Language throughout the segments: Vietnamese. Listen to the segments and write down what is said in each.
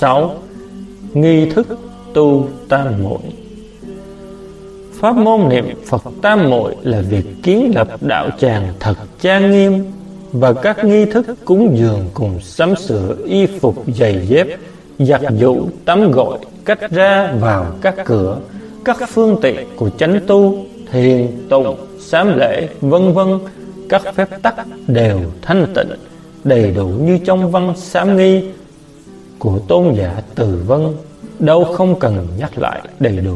6. Nghi thức tu tam muội. Pháp môn niệm Phật tam muội là việc kiến lập đạo tràng thật trang nghiêm, và các nghi thức cúng dường cùng sắm sửa y phục giày dép, giặt giũ tắm gội, cách ra vào các cửa, các phương tiện của chánh tu, thiền tụng, sám lễ, vân vân, các phép tắc đều thanh tịnh đầy đủ như trong văn sám nghi của tôn giả Từ Vân, đâu không cần nhắc lại đầy đủ.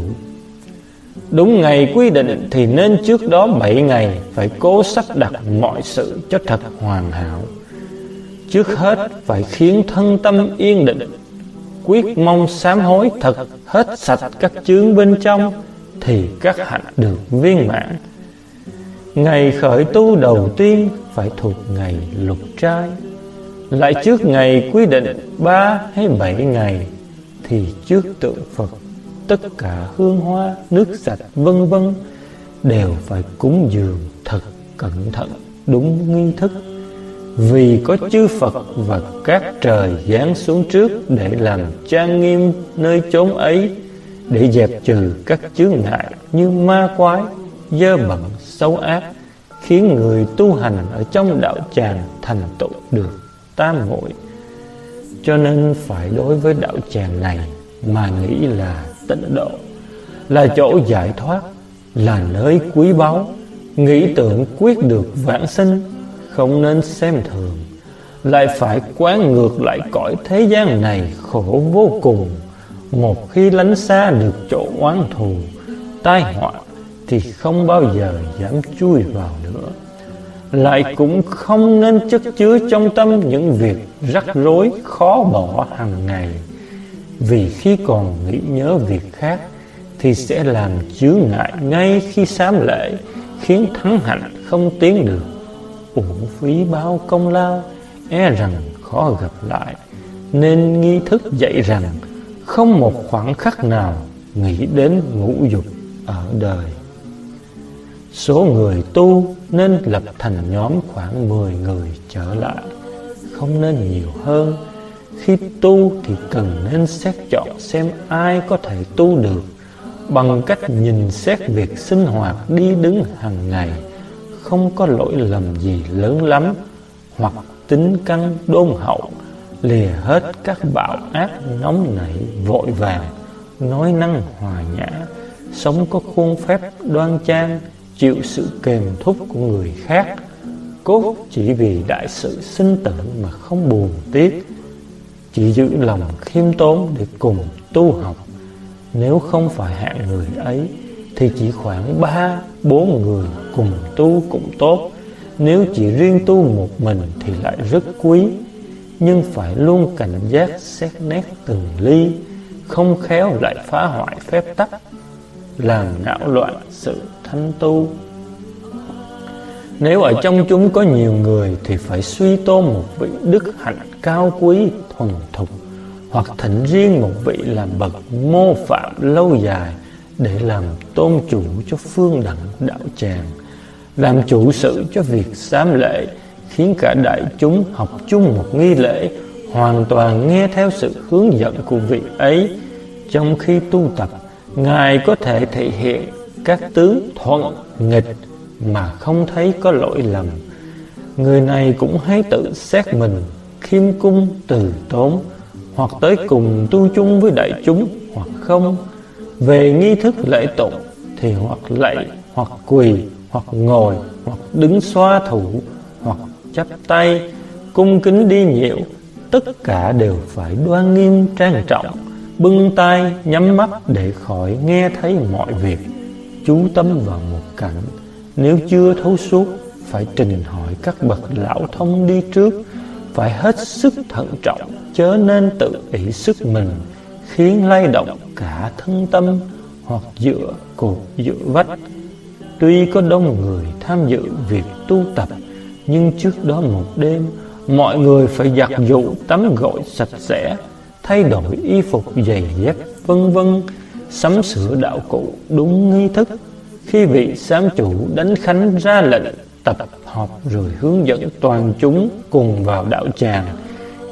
Đúng ngày quy định thì nên trước đó 7 ngày phải cố sắp đặt mọi sự cho thật hoàn hảo. Trước hết phải khiến thân tâm yên định, quyết mong sám hối thật hết sạch các chướng bên trong, thì các hạnh được viên mãn. Ngày khởi tu đầu tiên phải thuộc ngày lục trai, lại trước ngày quy định 3 hay 7 ngày thì trước tượng Phật tất cả hương hoa, nước sạch vân vân đều phải cúng dường thật cẩn thận đúng nghi thức, vì có chư Phật và các trời giáng xuống trước để làm trang nghiêm nơi chốn ấy, để dẹp trừ các chướng ngại như ma quái, dơ bẩn, xấu ác, khiến người tu hành ở trong đạo tràng thành tựu được tam muội. Cho nên phải đối với đạo tràng này mà nghĩ là tịnh độ, là chỗ giải thoát, là nơi quý báu, nghĩ tưởng quyết được vãng sinh, không nên xem thường. Lại phải quán ngược lại cõi thế gian này khổ vô cùng. Một khi lánh xa được chỗ oán thù, tai họa, thì không bao giờ dám chui vào nữa. Lại cũng không nên chất chứa trong tâm những việc rắc rối khó bỏ hàng ngày, vì khi còn nghĩ nhớ việc khác thì sẽ làm chướng ngại ngay khi sám lễ, khiến thắng hạnh không tiến được, uổng phí bao công lao, e rằng khó gặp lại. Nên nghi thức dạy rằng không một khoảng khắc nào nghĩ đến ngũ dục ở đời. Số người tu nên lập thành nhóm khoảng 10 người trở lại, không nên nhiều hơn. Khi tu thì cần nên xét chọn xem ai có thể tu được, bằng cách nhìn xét việc sinh hoạt đi đứng hàng ngày không có lỗi lầm gì lớn lắm, hoặc tính căn đôn hậu, lìa hết các bạo ác nóng nảy vội vàng, nói năng hòa nhã, sống có khuôn phép đoan trang, chịu sự kềm thúc của người khác, cốt chỉ vì đại sự sinh tử mà không buồn tiếc, chỉ giữ lòng khiêm tốn để cùng tu học. Nếu không phải hạng người ấy thì chỉ khoảng 3-4 người cùng tu cũng tốt. Nếu chỉ riêng tu một mình thì lại rất quý, nhưng phải luôn cảnh giác xét nét từng ly, không khéo lại phá hoại phép tắc, làm não loạn sự thanh tu. Nếu ở trong chúng có nhiều người thì phải suy tôn một vị đức hạnh cao quý thuần thục, hoặc thỉnh riêng một vị làm bậc mô phạm lâu dài để làm tôn chủ cho phương đẳng đạo tràng, làm chủ sự cho việc sám lễ, khiến cả đại chúng học chung một nghi lễ, hoàn toàn nghe theo sự hướng dẫn của vị ấy. Trong khi tu tập, Ngài có thể thể hiện các tướng thuận nghịch mà không thấy có lỗi lầm. Người này cũng hãy tự xét mình khiêm cung từ tốn, hoặc tới cùng tu chung với đại chúng hoặc không. Về nghi thức lễ tụng thì hoặc lạy, hoặc quỳ, hoặc ngồi, hoặc đứng xoa thủ, hoặc chắp tay, cung kính đi nhiễu, tất cả đều phải đoan nghiêm trang trọng, bưng tay nhắm mắt để khỏi nghe thấy mọi việc, chú tâm vào một cảnh. Nếu chưa thấu suốt, phải trình hỏi các bậc lão thông đi trước, phải hết sức thận trọng, chớ nên tự ỷ sức mình, khiến lay động cả thân tâm, hoặc dựa cột dựa vách. Tuy có đông người tham dự việc tu tập, nhưng trước đó một đêm, mọi người phải giặt giũ tắm gội sạch sẽ, thay đổi y phục giày dép vân vân, sắm sửa đạo cụ đúng nghi thức. Khi vị sám chủ đánh khánh ra lệnh tập họp rồi hướng dẫn toàn chúng cùng vào đạo tràng,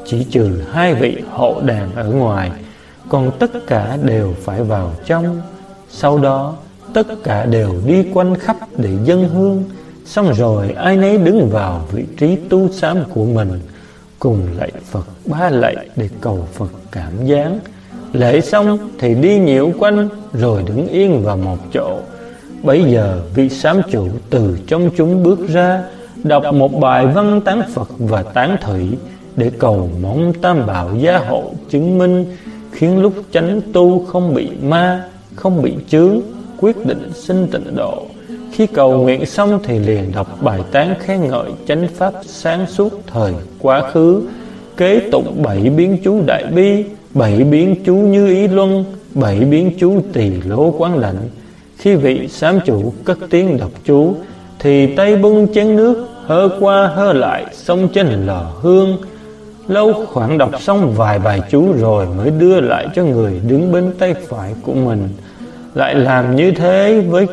chỉ trừ 2 vị hộ đàn ở ngoài, còn tất cả đều phải vào trong. Sau đó tất cả đều đi quanh khắp để dâng hương. Xong rồi ai nấy đứng vào vị trí tu sám của mình, cùng lạy Phật 3 lạy để cầu Phật cảm giáng. Lễ xong thì đi nhiễu quanh rồi đứng yên vào một chỗ. Bấy giờ vị sám chủ từ trong chúng bước ra, đọc một bài văn tán Phật và tán thủy để cầu mong Tam Bảo gia hộ chứng minh, khiến lúc chánh tu không bị ma, không bị chướng, quyết định sinh tịnh độ. Khi cầu nguyện xong thì liền đọc bài tán khen ngợi chánh pháp sáng suốt thời quá khứ, kế tụng 7 biến chú đại bi, 7 biến chú như ý luân, 7 biến chú tỳ lô quán đảnh. Khi vị sám chủ cất tiếng đọc chú thì tay bưng chén nước hơ qua hơ lại xông trên lò hương. Lâu khoảng đọc xong vài bài chú rồi mới đưa lại cho người đứng bên tay phải của mình. Lại làm như thế với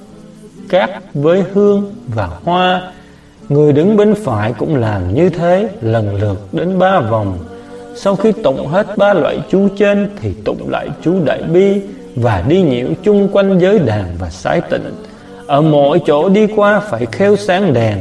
cát, với hương và hoa. Người đứng bên phải cũng làm như thế, lần lượt đến 3 vòng. Sau khi tụng hết 3 loại chú trên thì tụng lại chú đại bi và đi nhiễu chung quanh giới đàn và sái tịnh. Ở mỗi chỗ đi qua phải khêu sáng đèn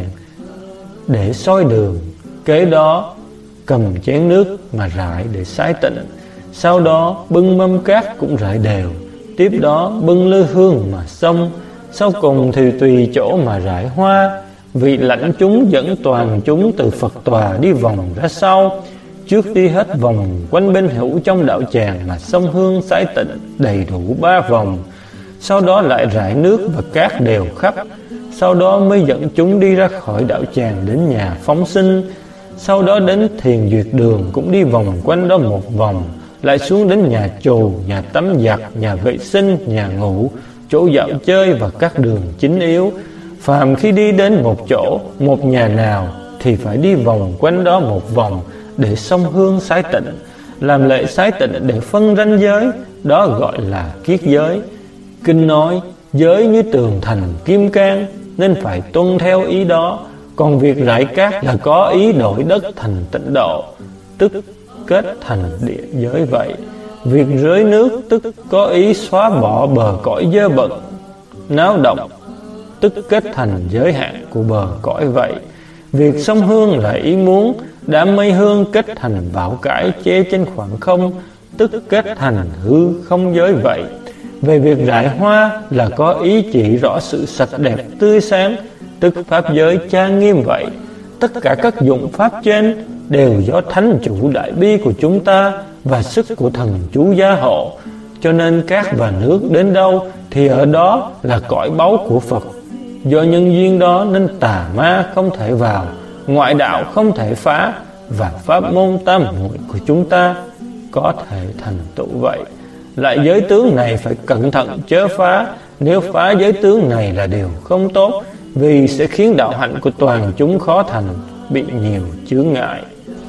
để soi đường. Kế đó cầm chén nước mà rải để sái tịnh. Sau đó bưng mâm cát cũng rải đều. Tiếp đó bưng lư hương mà xông. Sau cùng thì tùy chỗ mà rải hoa. Vị lãnh chúng dẫn toàn chúng từ Phật tòa đi vòng ra sau. Trước đi hết vòng quanh bên hữu trong đạo tràng mà xông hương sái tịnh đầy đủ 3 vòng. Sau đó lại rải nước và cát đều khắp. Sau đó mới dẫn chúng đi ra khỏi đạo tràng đến nhà phóng sinh. Sau đó đến thiền duyệt đường cũng đi vòng quanh đó một vòng. Lại xuống đến nhà trù, nhà tắm giặt, nhà vệ sinh, nhà ngủ, chỗ dạo chơi và các đường chính yếu. Phàm khi đi đến một chỗ, một nhà nào thì phải đi vòng quanh đó một vòng để xông hương sái tịnh. Làm lễ sái tịnh để phân ranh giới, đó gọi là kiết giới. Kinh nói giới như tường thành kim cang, nên phải tuân theo ý đó. Còn việc rải cát là có ý đổi đất thành tịnh độ, tức kết thành địa giới vậy. Việc rưới nước tức có ý xóa bỏ bờ cõi dơ bẩn náo động, tức kết thành giới hạn của bờ cõi vậy. Việc xông hương là ý muốn đám mây hương kết thành bão cải che trên khoảng không, tức kết thành hư không giới vậy. Về việc rải hoa là có ý chỉ rõ sự sạch đẹp tươi sáng, tức pháp giới trang nghiêm vậy. Tất cả các dụng pháp trên đều do thánh chủ đại bi của chúng ta và sức của thần chú gia hộ. Cho nên cát và nước đến đâu thì ở đó là cõi báu của Phật. Do nhân duyên đó nên tà ma không thể vào, ngoại đạo không thể phá, và pháp môn tam muội của chúng ta có thể thành tựu vậy. Lại giới tướng này phải cẩn thận chớ phá. Nếu phá giới tướng này là điều không tốt, vì sẽ khiến đạo hạnh của toàn chúng khó thành, bị nhiều chướng ngại.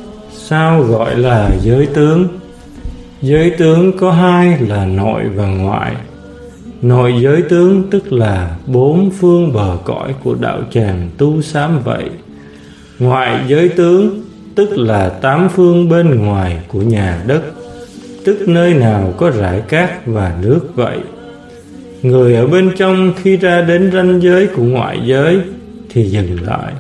Sao gọi là giới tướng? Giới tướng có 2 là nội và ngoại. Nội giới tướng tức là 4 phương bờ cõi của đạo tràng tu sám vậy. Ngoại giới tướng tức là 8 phương bên ngoài của nhà đất, tức nơi nào có rải cát và nước vậy. Người ở bên trong khi ra đến ranh giới của ngoại giới thì dừng lại.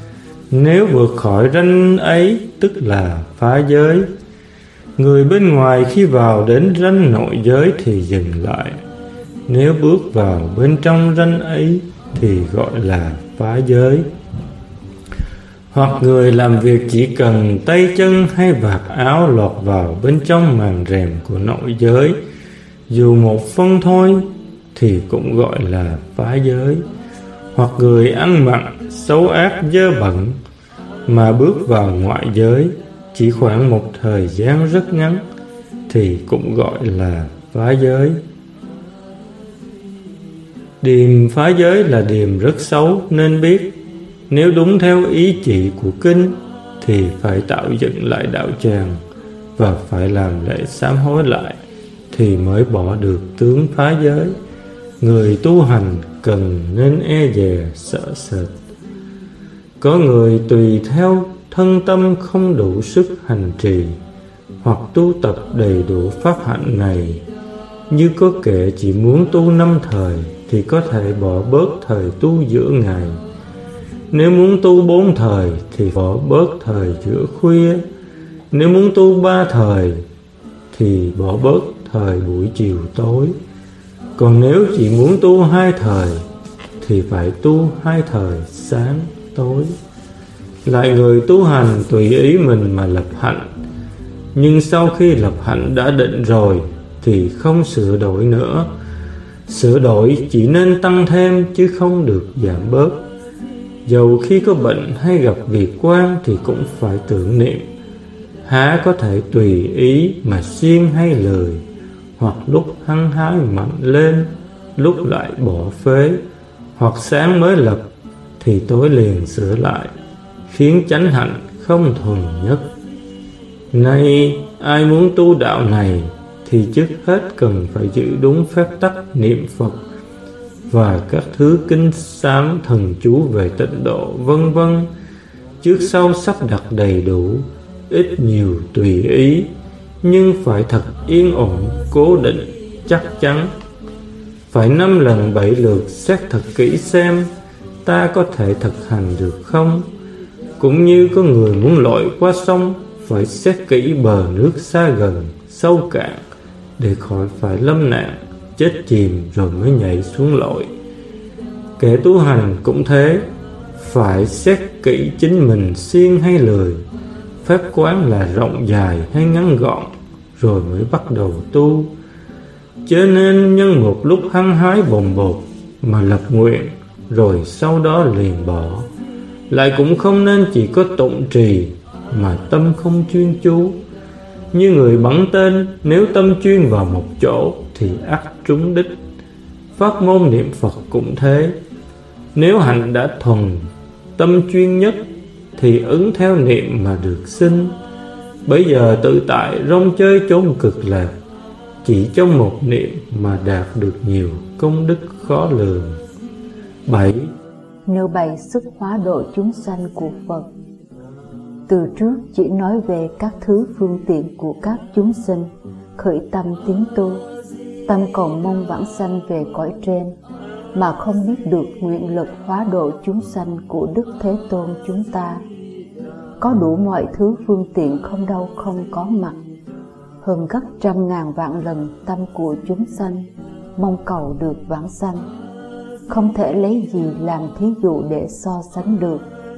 Nếu vượt khỏi ranh ấy tức là phá giới. Người bên ngoài khi vào đến ranh nội giới thì dừng lại. Nếu bước vào bên trong ranh ấy thì gọi là phá giới. Hoặc người làm việc chỉ cần tay chân hay vạt áo lọt vào bên trong màn rèm của nội giới, dù một phân thôi, thì cũng gọi là phá giới. Hoặc người ăn mặn xấu ác dơ bẩn mà bước vào ngoại giới chỉ khoảng một thời gian rất ngắn, thì cũng gọi là phá giới. Điềm phá giới là điềm rất xấu, nên biết nếu đúng theo ý chỉ của kinh thì phải tạo dựng lại đạo tràng và phải làm lễ sám hối lại thì mới bỏ được tướng phá giới. Người tu hành cần nên e dè sợ sệt. Có người tùy theo thân tâm không đủ sức hành trì hoặc tu tập đầy đủ pháp hạnh này. Như có kẻ chỉ muốn tu 5 thời thì có thể bỏ bớt thời tu giữa ngày. Nếu muốn tu 4 thời thì bỏ bớt thời giữa khuya. Nếu muốn tu 3 thời thì bỏ bớt thời buổi chiều tối. Còn nếu chỉ muốn tu 2 thời thì phải tu 2 thời sáng tối. Lại người tu hành tùy ý mình mà lập hạnh, nhưng sau khi lập hạnh đã định rồi thì không sửa đổi nữa. Sửa đổi chỉ nên tăng thêm chứ không được giảm bớt. Dầu khi có bệnh hay gặp việc quan thì cũng phải tưởng niệm. Há có thể tùy ý mà siêng hay lười, hoặc lúc hăng hái mạnh lên, lúc lại bỏ phế, hoặc sáng mới lập thì tối liền sửa lại, khiến chánh hạnh không thuần nhất. Nay ai muốn tu đạo này thì trước hết cần phải giữ đúng phép tắc niệm Phật và các thứ kinh sám thần chú về tịnh độ vân vân. Trước sau sắp đặt đầy đủ, ít nhiều tùy ý, nhưng phải thật yên ổn, cố định, chắc chắn. Phải 5 lần 7 lượt xét thật kỹ xem ta có thể thực hành được không. Cũng như có người muốn lội qua sông, phải xét kỹ bờ nước xa gần, sâu cạn, để khỏi phải lâm nạn, chết chìm rồi mới nhảy xuống lội. Kẻ tu hành cũng thế, phải xét kỹ chính mình siêng hay lười, phép quán là rộng dài hay ngắn gọn, rồi mới bắt đầu tu. Chớ nên nhân một lúc hăng hái bồng bột mà lập nguyện, rồi sau đó liền bỏ. Lại cũng không nên chỉ có tụng trì mà tâm không chuyên chú. Như người bắn tên, nếu tâm chuyên vào một chỗ thì ắt trúng đích. Pháp môn niệm Phật cũng thế. Nếu hạnh đã thuần, tâm chuyên nhất thì ứng theo niệm mà được sinh. Bây giờ tự tại rong chơi chốn cực lạc, chỉ trong một niệm mà đạt được nhiều công đức khó lường. 7. Nêu bày sức hóa độ chúng sanh của Phật. Từ trước chỉ nói về các thứ phương tiện của các chúng sinh khởi tâm tiến tu, tâm cầu mong vãng sanh về cõi trên, mà không biết được nguyện lực hóa độ chúng sanh của Đức Thế Tôn chúng ta. Có đủ mọi thứ phương tiện không đâu không có mặt, hơn gấp 100.000 vạn lần tâm của chúng sanh mong cầu được vãng sanh, không thể lấy gì làm thí dụ để so sánh được.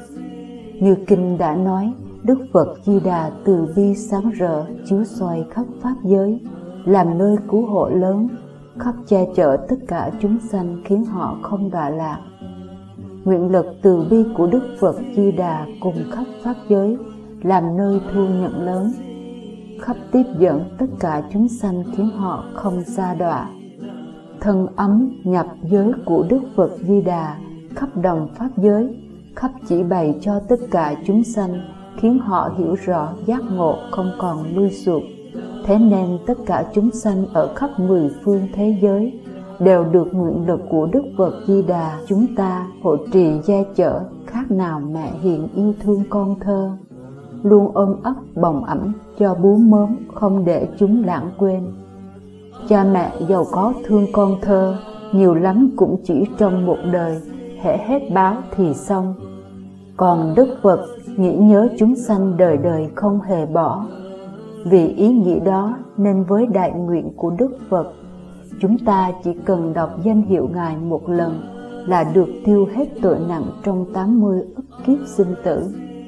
Như kinh đã nói, Đức Phật Di Đà từ bi sáng rỡ chiếu soi khắp pháp giới, làm nơi cứu hộ lớn, khắp che chở tất cả chúng sanh khiến họ không đọa lạc. Nguyện lực từ bi của Đức Phật Di Đà cùng khắp pháp giới làm nơi thu nhận lớn, khắp tiếp dẫn tất cả chúng sanh khiến họ không sa đọa. Thân ấm nhập giới của Đức Phật Di Đà khắp đồng pháp giới, khắp chỉ bày cho tất cả chúng sanh khiến họ hiểu rõ giác ngộ không còn lui sụp. Thế nên tất cả chúng sanh ở khắp 10 phương thế giới đều được nguyện lực của Đức Phật Di Đà chúng ta hộ trì che chở, khác nào mẹ hiền yêu thương con thơ, luôn ôm ấp bồng ẵm cho bú mớm, không để chúng lãng quên. Cha mẹ giàu có thương con thơ, nhiều lắm cũng chỉ trong một đời, hễ hết báo thì xong. Còn Đức Phật nghĩ nhớ chúng sanh đời đời không hề bỏ. Vì ý nghĩ đó nên với đại nguyện của Đức Phật, chúng ta chỉ cần đọc danh hiệu Ngài một lần là được tiêu hết tội nặng trong 80 ức kiếp sinh tử.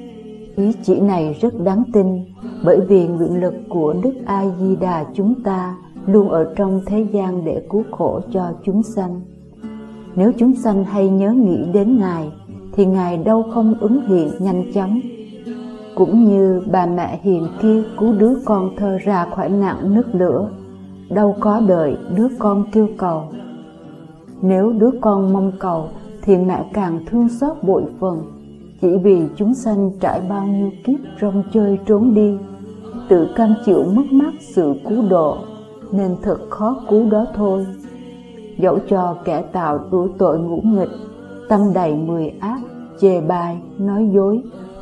Ý chỉ này rất đáng tin, bởi vì nguyện lực của Đức A Di Đà chúng ta luôn ở trong thế gian để cứu khổ cho chúng sanh. Nếu chúng sanh hay nhớ nghĩ đến Ngài thì Ngài đâu không ứng hiện nhanh chóng. Cũng như bà mẹ hiền kia cứu đứa con thơ ra khỏi nạn nước lửa, đâu có đợi đứa con kêu cầu. Nếu đứa con mong cầu thì mẹ càng thương xót bội phần, chỉ vì chúng sanh trải bao nhiêu kiếp rong chơi trốn đi, tự cam chịu mất mát sự cứu độ, nên thật khó cứu đó thôi. Dẫu cho kẻ tạo đủ tội ngũ nghịch, tâm đầy 10 ác, chê bai, nói dối,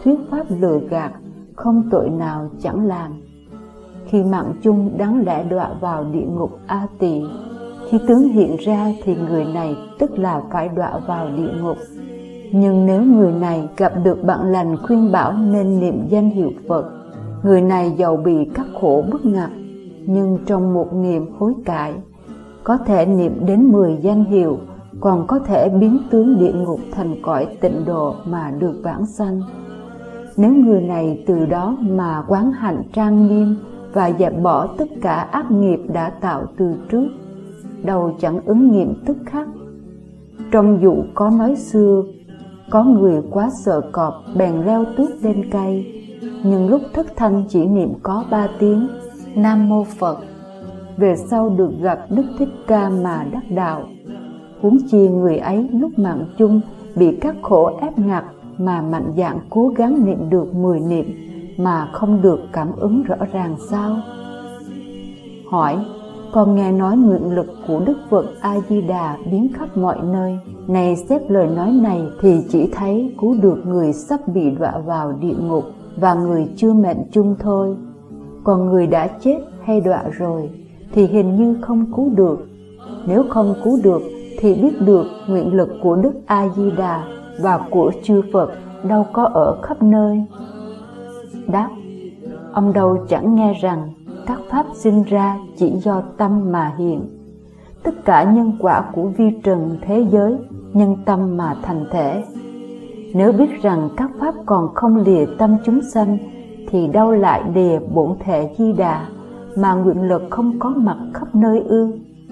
thuyết pháp lừa gạt, không tội nào chẳng làm. Khi mạng chung đáng lẽ đọa vào địa ngục A Tỳ, khi tướng hiện ra thì người này tức là phải đọa vào địa ngục. Nhưng nếu người này gặp được bạn lành khuyên bảo nên niệm danh hiệu Phật, người này dầu bị các khổ bức ngặt, nhưng trong một niệm hối cải, có thể niệm đến 10 danh hiệu, còn có thể biến tướng địa ngục thành cõi tịnh độ mà được vãng sanh. Nếu người này từ đó mà quán hạnh trang nghiêm và dẹp bỏ tất cả ác nghiệp đã tạo từ trước, đầu chẳng ứng nghiệm tức khắc. Trong dụ có nói xưa, có người quá sợ cọp bèn leo tuốt lên cây, nhưng lúc thất thanh chỉ niệm có 3 tiếng Nam Mô Phật, về sau được gặp Đức Thích Ca mà đắc đạo. Huống chi người ấy lúc mạng chung bị các khổ ép ngặt mà mạnh dạn cố gắng niệm được 10 niệm mà không được cảm ứng rõ ràng sao? Hỏi: con nghe nói nguyện lực của Đức Phật A Di Đà biến khắp mọi nơi, này xét lời nói này thì chỉ thấy cứu được người sắp bị đọa vào địa ngục và người chưa mệnh chung thôi. Còn người đã chết hay đọa rồi thì hình như không cứu được. Nếu không cứu được thì biết được nguyện lực của Đức A Di Đà và của chư Phật đâu có ở khắp nơi. Đáp: ông đâu chẳng nghe rằng các pháp sinh ra chỉ do tâm mà hiện. Tất cả nhân quả của vi trần thế giới nhân tâm mà thành thể. Nếu biết rằng các pháp còn không lìa tâm chúng sanh thì đâu lại lìa bổn thể Di Đà mà nguyện lực không có mặt khắp nơi ư?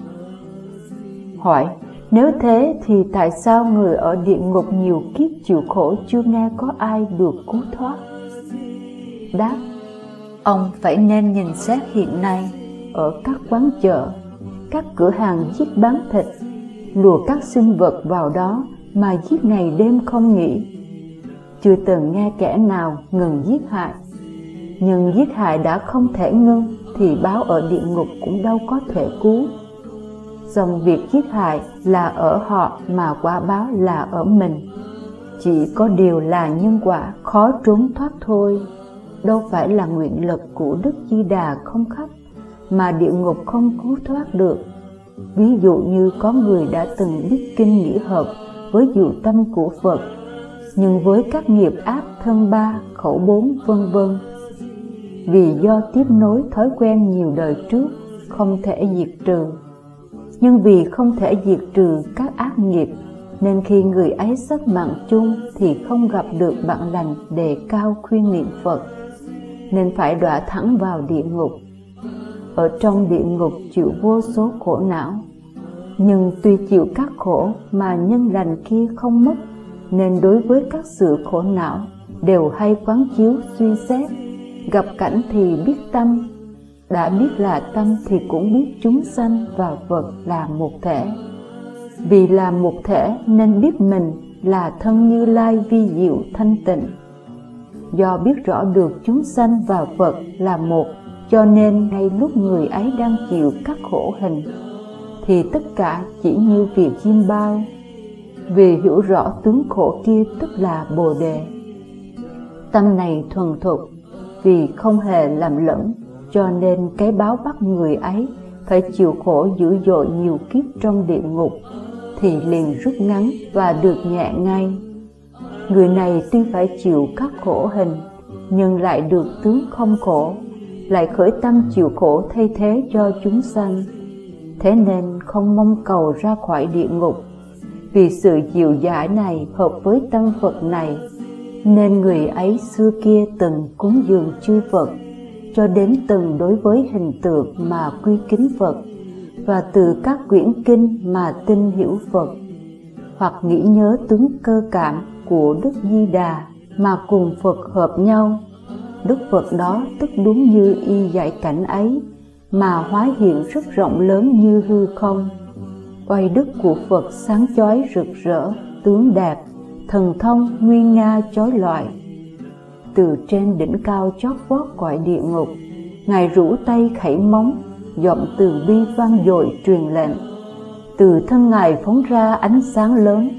Hỏi: nếu thế thì tại sao người ở địa ngục nhiều kiếp chịu khổ chưa nghe có ai được cứu thoát? Đáp: ông phải nên nhìn xét hiện nay ở các quán chợ, các cửa hàng giết bán thịt, lùa các sinh vật vào đó mà giết ngày đêm không nghỉ. Chưa từng nghe kẻ nào ngừng giết hại. Nhưng giết hại đã không thể ngưng thì báo ở địa ngục cũng đâu có thể cứu. Dòng việc giết hại là ở họ mà quả báo là ở mình. Chỉ có điều là nhân quả khó trốn thoát thôi. Đâu phải là nguyện lực của Đức Di Đà không khắp mà địa ngục không cứu thoát được. Ví dụ như có người đã từng biết kinh nghĩa hợp với dụ tâm của Phật, nhưng với các nghiệp ác thân 3, khẩu 4 vân vân, vì do tiếp nối thói quen nhiều đời trước không thể diệt trừ. Nhưng vì không thể diệt trừ các ác nghiệp nên khi người ấy sắp mạng chung thì không gặp được bạn lành đề cao khuyên niệm Phật, nên phải đọa thẳng vào địa ngục. Ở trong địa ngục chịu vô số khổ não, nhưng tuy chịu các khổ mà nhân lành kia không mất, nên đối với các sự khổ não đều hay quán chiếu suy xét. Gặp cảnh thì biết tâm, đã biết là tâm thì cũng biết chúng sanh và Phật là một thể. Vì là một thể nên biết mình là thân Như Lai vi diệu thanh tịnh. Do biết rõ được chúng sanh và Phật là một, cho nên ngay lúc người ấy đang chịu các khổ hình thì tất cả chỉ như việc chim bao. Vì hiểu rõ tướng khổ kia tức là Bồ Đề. Tâm này thuần thục, vì không hề làm lẫn, cho nên cái báo bắt người ấy phải chịu khổ dữ dội nhiều kiếp trong địa ngục thì liền rút ngắn và được nhẹ ngay. Người này tuy phải chịu các khổ hình nhưng lại được tướng không khổ, lại khởi tâm chịu khổ thay thế cho chúng sanh. Thế nên không mong cầu ra khỏi địa ngục. Vì sự dịu dãi này hợp với tâm Phật này, nên người ấy xưa kia từng cúng dường chư Phật, cho đến từng đối với hình tượng mà quy kính Phật, và từ các quyển kinh mà tin hiểu Phật, hoặc nghĩ nhớ tướng cơ cảm của Đức Di Đà mà cùng Phật hợp nhau. Đức Phật đó tức đúng như y dạy cảnh ấy, mà hóa hiện rất rộng lớn như hư không. Oai đức của Phật sáng chói rực rỡ, tướng đẹp, thần thông nguy nga chói lọi. Từ trên đỉnh cao chót vót cõi địa ngục, Ngài rũ tay khẩy móng, giọng từ bi vang dội truyền lệnh. Từ thân Ngài phóng ra ánh sáng lớn,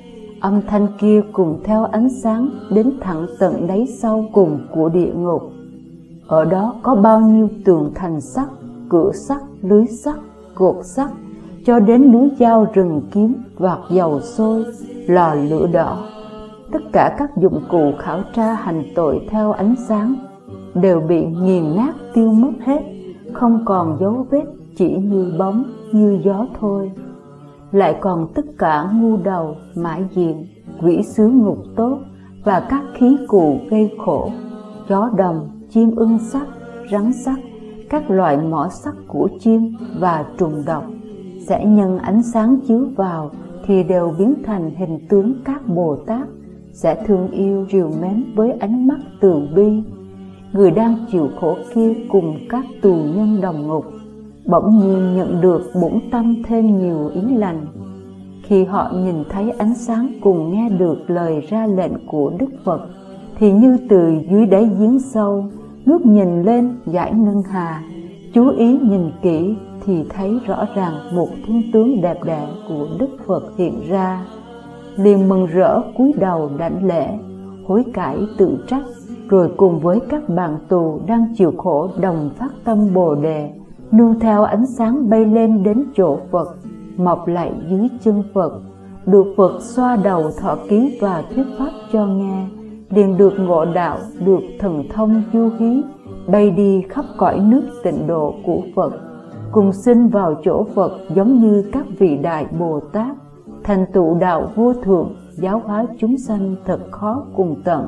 âm thanh kia cùng theo ánh sáng đến thẳng tận đáy sâu cùng của địa ngục. Ở đó có bao nhiêu tường thành sắt, cửa sắt, lưới sắt, cột sắt, cho đến núi dao rừng kiếm, vạc dầu sôi, lò lửa đỏ. Tất cả các dụng cụ khảo tra hành tội theo ánh sáng đều bị nghiền nát tiêu mất hết, không còn dấu vết, chỉ như bóng, như gió thôi. Lại còn tất cả ngu đầu, mãi diện, quỷ sứ ngục tốt và các khí cụ gây khổ, chó đồng, chim ưng sắt, rắn sắt, các loại mỏ sắt của chim và trùng độc sẽ nhân ánh sáng chiếu vào thì đều biến thành hình tướng các Bồ Tát, sẽ thương yêu trìu mến với ánh mắt từ bi. Người đang chịu khổ kia cùng các tù nhân đồng ngục bỗng nhiên nhận được bổn tâm thêm nhiều ý lành. Khi họ nhìn thấy ánh sáng cùng nghe được lời ra lệnh của Đức Phật, thì như từ dưới đáy giếng sâu, ngước nhìn lên dải ngân hà, chú ý nhìn kỹ thì thấy rõ ràng một thiên tướng đẹp đẽ của Đức Phật hiện ra. Liền mừng rỡ cúi đầu đảnh lễ, hối cải tự trách, rồi cùng với các bạn tù đang chịu khổ đồng phát tâm Bồ Đề, nương theo ánh sáng bay lên đến chỗ Phật, mọc lại dưới chân Phật, được Phật xoa đầu thọ ký và thuyết pháp cho nghe, liền được ngộ đạo, được thần thông du hí, bay đi khắp cõi nước tịnh độ của Phật, cùng sinh vào chỗ Phật giống như các vị đại Bồ Tát, thành tựu đạo vô thượng, giáo hóa chúng sanh thật khó cùng tận.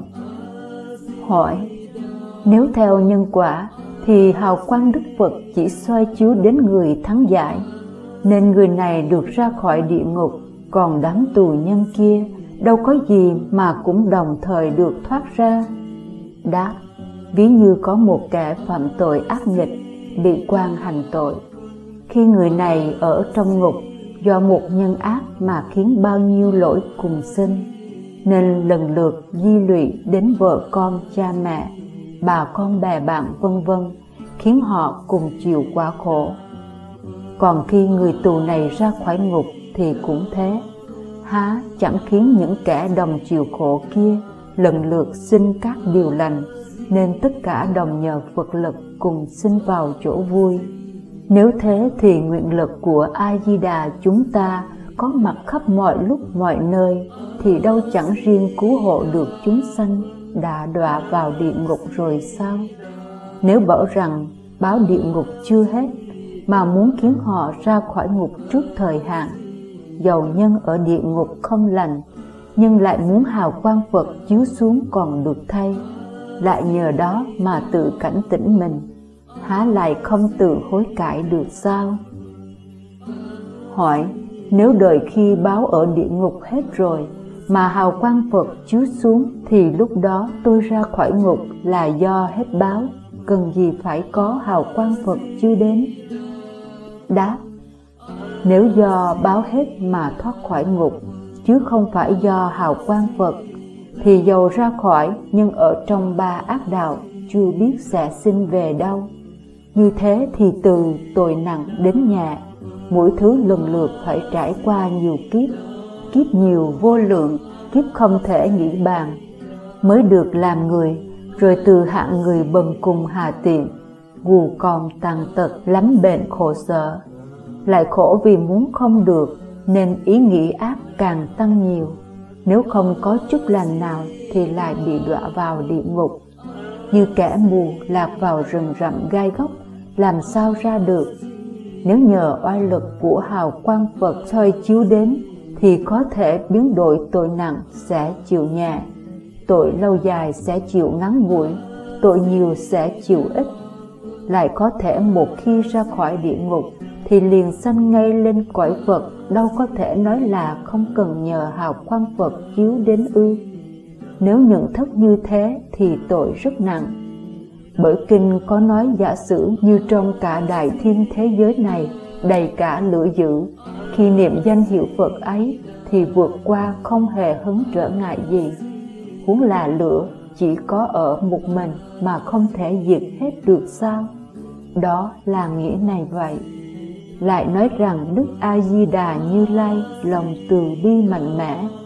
Hỏi: nếu theo nhân quả thì hào quang Đức Phật chỉ soi chiếu đến người thắng giải, nên người này được ra khỏi địa ngục, còn đám tù nhân kia đâu có gì mà cũng đồng thời được thoát ra. Đáp: ví như có một kẻ phạm tội ác nghịch bị quan hành tội. Khi người này ở trong ngục, do một nhân ác mà khiến bao nhiêu lỗi cùng sinh, nên lần lượt di lụy đến vợ con, cha mẹ, bà con bè bạn vân vân, khiến họ cùng chịu quá khổ. Còn khi người tù này ra khỏi ngục thì cũng thế, há chẳng khiến những kẻ đồng chịu khổ kia lần lượt sinh các điều lành, nên tất cả đồng nhờ Phật lực cùng sinh vào chỗ vui. Nếu thế thì nguyện lực của A Di Đà chúng ta có mặt khắp mọi lúc mọi nơi, thì đâu chẳng riêng cứu hộ được chúng sanh đã đọa vào địa ngục rồi sao? Nếu bảo rằng báo địa ngục chưa hết, mà muốn khiến họ ra khỏi ngục trước thời hạn, dầu nhân ở địa ngục không lành, nhưng lại muốn hào quang Phật chiếu xuống còn được thay, lại nhờ đó mà tự cảnh tỉnh mình, há lại không tự hối cải được sao? Hỏi: nếu đợi khi báo ở địa ngục hết rồi mà hào quang Phật chiếu xuống, thì lúc đó tôi ra khỏi ngục là do hết báo, cần gì phải có hào quang Phật chiếu đến? Đáp: nếu do báo hết mà thoát khỏi ngục, chứ không phải do hào quang Phật, thì dầu ra khỏi nhưng ở trong ba ác đạo chưa biết sẽ sinh về đâu. Như thế thì từ tội nặng đến nhẹ, mỗi thứ lần lượt phải trải qua nhiều kiếp, kiếp nhiều vô lượng, kiếp không thể nghĩ bàn, mới được làm người, rồi từ hạng người bần cùng hà tiện, gù còm tàn tật, lắm bệnh khổ sở. Lại khổ vì muốn không được, nên ý nghĩ ác càng tăng nhiều. Nếu không có chút lành nào thì lại bị đọa vào địa ngục, như kẻ mù lạc vào rừng rậm gai góc, làm sao ra được? Nếu nhờ oai lực của hào quang Phật soi chiếu đến, thì có thể biến đổi tội nặng sẽ chịu nhẹ, tội lâu dài sẽ chịu ngắn ngủi, tội nhiều sẽ chịu ít. Lại có thể một khi ra khỏi địa ngục thì liền sanh ngay lên cõi Phật, đâu có thể nói là không cần nhờ hào quang Phật chiếu đến ư? Nếu nhận thức như thế thì tội rất nặng. Bởi kinh có nói giả sử như trong cả đại thiên thế giới này đầy cả lửa dữ, khi niệm danh hiệu Phật ấy thì vượt qua không hề hứng trở ngại gì. Huống là lửa chỉ có ở một mình mà không thể diệt hết được sao? Đó là nghĩa này vậy. Lại nói rằng Đức A Di Đà Như Lai lòng từ bi mạnh mẽ,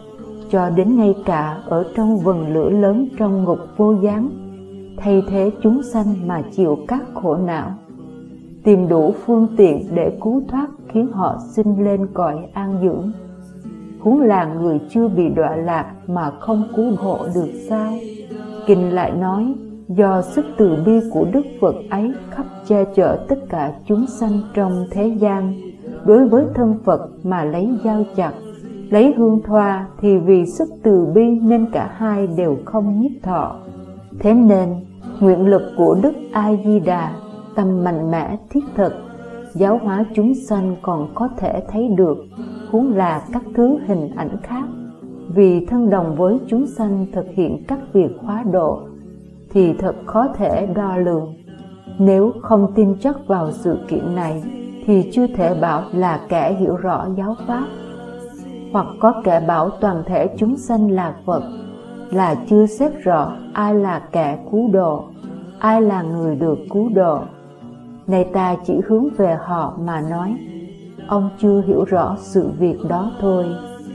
cho đến ngay cả ở trong vầng lửa lớn trong ngục vô gián, thay thế chúng sanh mà chịu các khổ não, tìm đủ phương tiện để cứu thoát khiến họ sinh lên cõi an dưỡng. Huống là người chưa bị đọa lạc mà không cứu hộ được sao? Kinh lại nói, do sức từ bi của Đức Phật ấy khắp che chở tất cả chúng sanh trong thế gian, đối với thân Phật mà lấy dao chặt, lấy hương thoa, thì vì sức từ bi nên cả hai đều không nhiếp thọ. Thế nên nguyện lực của Đức A Di Đà, tâm mạnh mẽ thiết thực, giáo hóa chúng sanh còn có thể thấy được, huống là các thứ hình ảnh khác. Vì thân đồng với chúng sanh thực hiện các việc hóa độ thì thật khó thể đo lường. Nếu không tin chắc vào sự kiện này thì chưa thể bảo là kẻ hiểu rõ giáo pháp. Hoặc có kẻ bảo toàn thể chúng sanh là Phật, là chưa xếp rõ ai là kẻ cứu độ, ai là người được cứu độ. Này ta chỉ hướng về họ mà nói, ông chưa hiểu rõ sự việc đó thôi.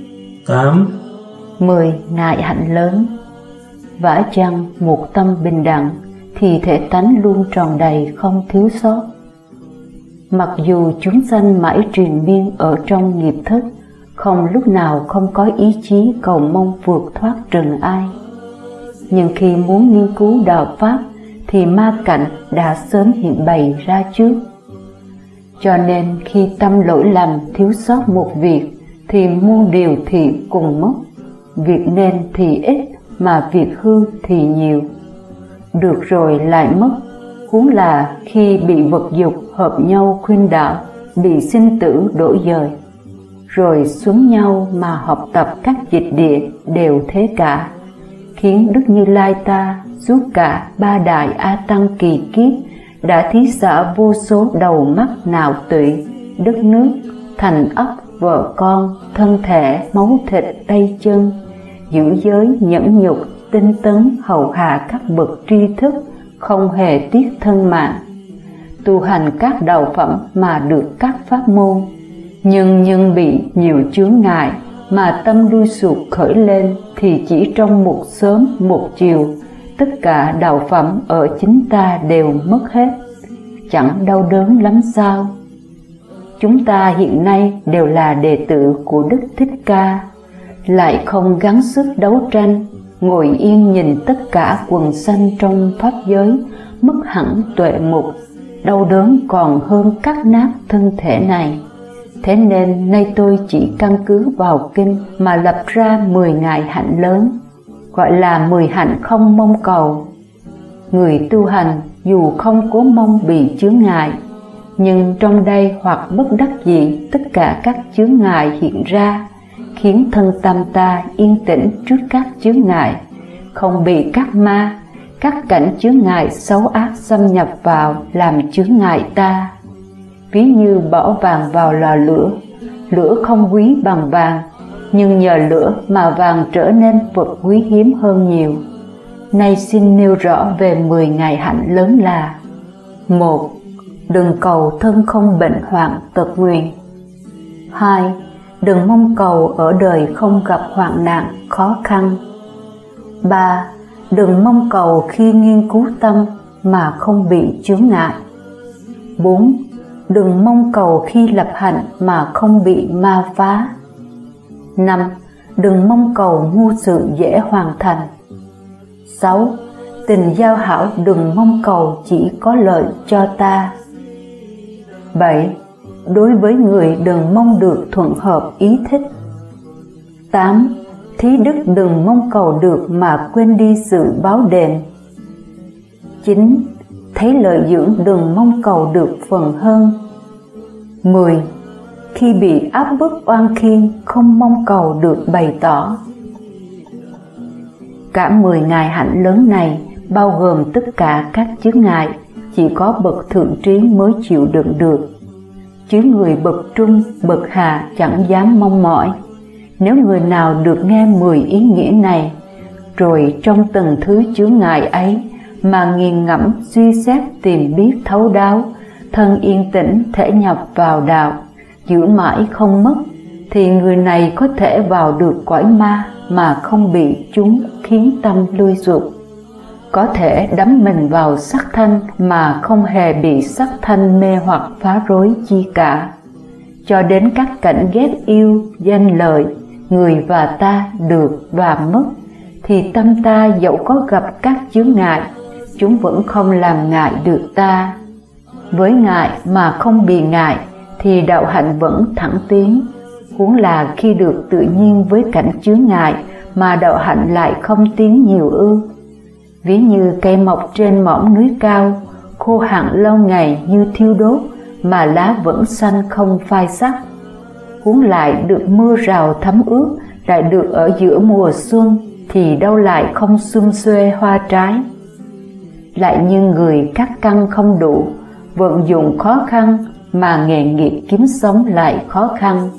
8. 10. Ngại hạnh lớn. Vả chăng một tâm bình đẳng thì thể tánh luôn tròn đầy không thiếu sót. Mặc dù chúng sanh mãi triền miên ở trong nghiệp thức, không lúc nào không có ý chí cầu mong vượt thoát trần ai, nhưng khi muốn nghiên cứu đạo pháp thì ma cảnh đã sớm hiện bày ra trước. Cho nên khi tâm lỗi lầm thiếu sót một việc thì muôn điều thì cùng mất, việc nên thì ít mà việc hư thì nhiều, được rồi lại mất. Huống là khi bị vật dục hợp nhau khuyên đạo, bị sinh tử đổi dời, rồi xuống nhau mà học tập các dịch địa đều thế cả, khiến Đức Như Lai ta suốt cả 3 đại A Tăng kỳ kiếp đã thí xả vô số đầu mắt não tụy, đất nước, thành ấp, vợ con, thân thể, máu thịt, tay chân, giữ giới, nhẫn nhục, tinh tấn, hầu hạ các bậc tri thức, không hề tiếc thân mạng, tu hành các đạo phẩm mà được các pháp môn. Nhưng bị nhiều chướng ngại mà tâm đuôi sụt khởi lên, thì chỉ trong một sớm một chiều, tất cả đạo phẩm ở chính ta đều mất hết, chẳng đau đớn lắm sao? Chúng ta hiện nay đều là đệ tử của Đức Thích Ca, lại không gắng sức đấu tranh, ngồi yên nhìn tất cả quần sanh trong pháp giới mất hẳn tuệ mục, đau đớn còn hơn cắt nát thân thể này. Thế nên nay tôi chỉ căn cứ vào kinh mà lập ra 10 ngại hạnh lớn, gọi là 10 hạnh không mong cầu. Người tu hành dù không cố mong bị chướng ngại, nhưng trong đây hoặc bất đắc dĩ tất cả các chướng ngại hiện ra, khiến thân tâm ta yên tĩnh trước các chướng ngại, không bị các ma, các cảnh chướng ngại xấu ác xâm nhập vào làm chướng ngại ta. Ví như bỏ vàng vào lò lửa, lửa không quý bằng vàng, nhưng nhờ lửa mà vàng trở nên vật quý hiếm hơn nhiều. Nay xin nêu rõ về 10 ngại hạnh lớn là: 1. Đừng cầu thân không bệnh hoạn tật nguyền. 2. Đừng mong cầu ở đời không gặp hoạn nạn khó khăn. 3. Đừng mong cầu khi nghiên cứu tâm mà không bị chướng ngại. 4. Đừng mong cầu khi lập hạnh mà không bị ma phá. 5. Đừng mong cầu ngu sự dễ hoàn thành. 6. Tình giao hảo đừng mong cầu chỉ có lợi cho ta. 7. Đối với người đừng mong được thuận hợp ý thích. 8. Thí đức đừng mong cầu được mà quên đi sự báo đền. 9. Thấy lợi dưỡng đừng mong cầu được phần hơn. 10. Khi bị áp bức oan khiên không mong cầu được bày tỏ. Cả 10 ngại hạnh lớn này bao gồm tất cả các chướng ngại, chỉ có bậc thượng trí mới chịu đựng được, chứ người bậc trung, bậc hạ chẳng dám mong mỏi. Nếu người nào được nghe 10 ý nghĩa này, rồi trong từng thứ chướng ngại ấy mà nghiền ngẫm suy xét tìm biết thấu đáo, thân yên tĩnh thể nhập vào đạo, giữ mãi không mất, thì người này có thể vào được cõi ma, mà không bị chúng khiến tâm lui dục. Có thể đắm mình vào sắc thanh mà không hề bị sắc thanh mê hoặc phá rối chi cả. Cho đến các cảnh ghét yêu, danh lợi, người và ta được và mất, thì tâm ta dẫu có gặp các chướng ngại, chúng vẫn không làm ngại được ta. Với ngại mà không bị ngại, thì đạo hạnh vẫn thẳng tiến. Huống là khi được tự nhiên với cảnh chướng ngại, mà đạo hạnh lại không tiến nhiều ư. Ví như cây mọc trên mỏm núi cao, khô hạn lâu ngày như thiêu đốt, mà lá vẫn xanh không phai sắc. Huống lại được mưa rào thấm ướt, lại được ở giữa mùa xuân, thì đâu lại không sum xuê hoa trái. Lại như người các căn không đủ, vận dụng khó khăn, mà nghề nghiệp kiếm sống lại khó khăn.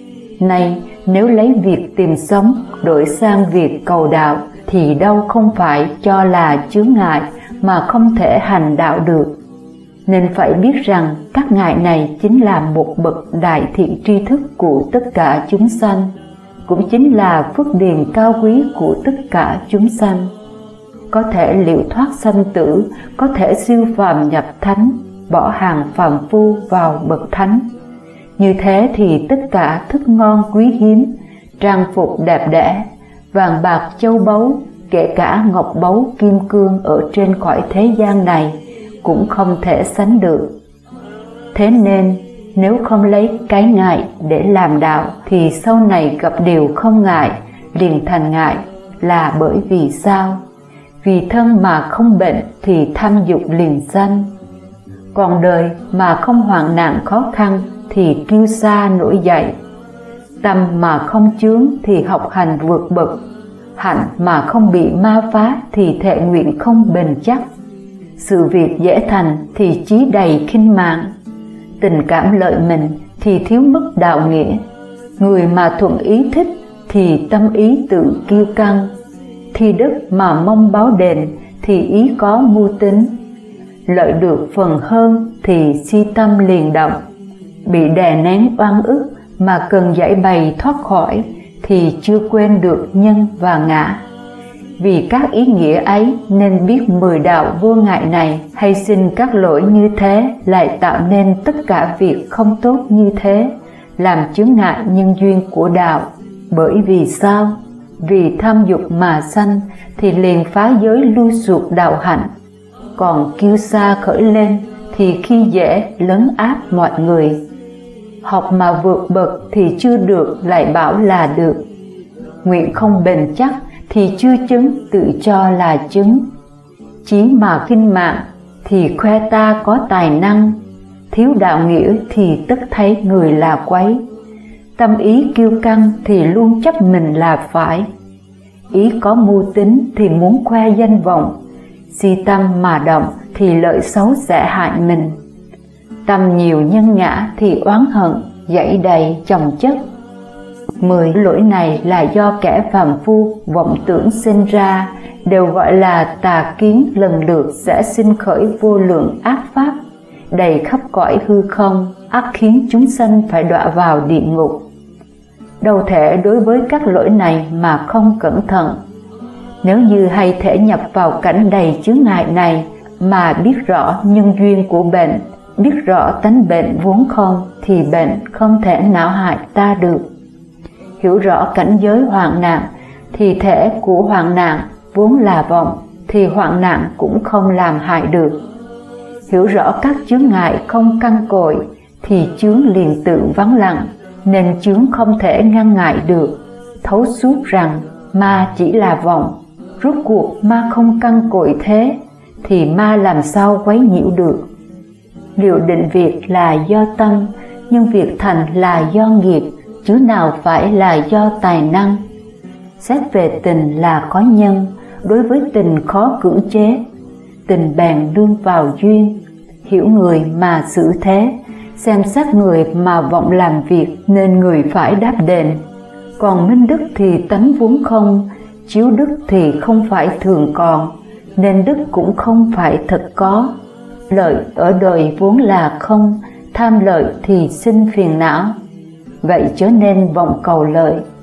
Nay nếu lấy việc tìm sống đổi sang việc cầu đạo, thì đâu không phải cho là chướng ngại mà không thể hành đạo được. Nên phải biết rằng các ngại này chính là một bậc đại thiện tri thức của tất cả chúng sanh, cũng chính là phước điền cao quý của tất cả chúng sanh. Có thể liệu thoát sanh tử, có thể siêu phàm nhập thánh, bỏ hàng phàm phu vào bậc thánh. Như thế thì tất cả thức ngon quý hiếm, trang phục đẹp đẽ, vàng bạc châu báu, kể cả ngọc báu kim cương ở trên cõi thế gian này cũng không thể sánh được. Thế nên nếu không lấy cái ngại để làm đạo, thì sau này gặp điều không ngại liền thành ngại. Là bởi vì sao? Vì thân mà không bệnh thì tham dục liền sanh. Còn đời mà không hoạn nạn khó khăn thì kiêu sa nổi dậy. Tâm mà không chướng thì học hành vượt bậc. Hạnh mà không bị ma phá thì thệ nguyện không bền chắc. Sự việc dễ thành thì chí đầy khinh mạng. Tình cảm lợi mình thì thiếu mất đạo nghĩa. Người mà thuận ý thích thì tâm ý tự kiêu căng. Thi đức mà mong báo đền thì ý có mưu tính. Lợi được phần hơn thì si tâm liền động. Bị đè nén oan ức mà cần giải bày thoát khỏi thì chưa quên được nhân và ngã. Vì các ý nghĩa ấy nên biết 10 đạo vô ngại này, hay xin các lỗi như thế lại tạo nên tất cả việc không tốt như thế, làm chướng ngại nhân duyên của đạo. Bởi vì sao? Vì tham dục mà sanh thì liền phá giới lui sụt đạo hạnh. Còn kiêu sa khởi lên thì khi dễ lấn áp mọi người. Học mà vượt bậc thì chưa được lại bảo là được. Nguyện không bền chắc thì chưa chứng tự cho là chứng. Chí mà khinh mạng thì khoe ta có tài năng. Thiếu đạo nghĩa thì tất thấy người là quấy. Tâm ý kiêu căng thì luôn chấp mình là phải. Ý có mưu tính thì muốn khoe danh vọng. Si tâm mà động thì lợi xấu sẽ hại mình. Tâm nhiều nhân ngã thì oán hận dẫy đầy chồng chất. 10 lỗi này là do kẻ phàm phu vọng tưởng sinh ra, đều gọi là tà kiến, lần lượt sẽ sinh khởi vô lượng ác pháp, đầy khắp cõi hư không, ắt khiến chúng sanh phải đọa vào địa ngục. Đâu thể đối với các lỗi này mà không cẩn thận. Nếu như hay thể nhập vào cảnh đầy chướng ngại này mà biết rõ nhân duyên của bệnh, biết rõ tánh bệnh vốn không, thì bệnh không thể nào hại ta được. Hiểu rõ cảnh giới hoạn nạn thì thể của hoạn nạn vốn là vọng, thì hoạn nạn cũng không làm hại được. Hiểu rõ các chướng ngại không căn cội thì chướng liền tự vắng lặng, nên chướng không thể ngăn ngại được. Thấu suốt rằng ma chỉ là vọng, rốt cuộc ma không căn cội thế, thì ma làm sao quấy nhiễu được. Liệu định việc là do tâm, nhưng việc thành là do nghiệp, chứ nào phải là do tài năng. Xét về tình là có nhân, đối với tình khó cưỡng chế. Tình bèn đương vào duyên, hiểu người mà xử thế, xem xét người mà vọng làm việc, nên người phải đáp đền. Còn minh đức thì tánh vốn không, chiếu đức thì không phải thường còn, nên đức cũng không phải thật có. Lợi ở đời vốn là không, tham lợi thì sinh phiền não. Vậy chớ nên vọng cầu lợi.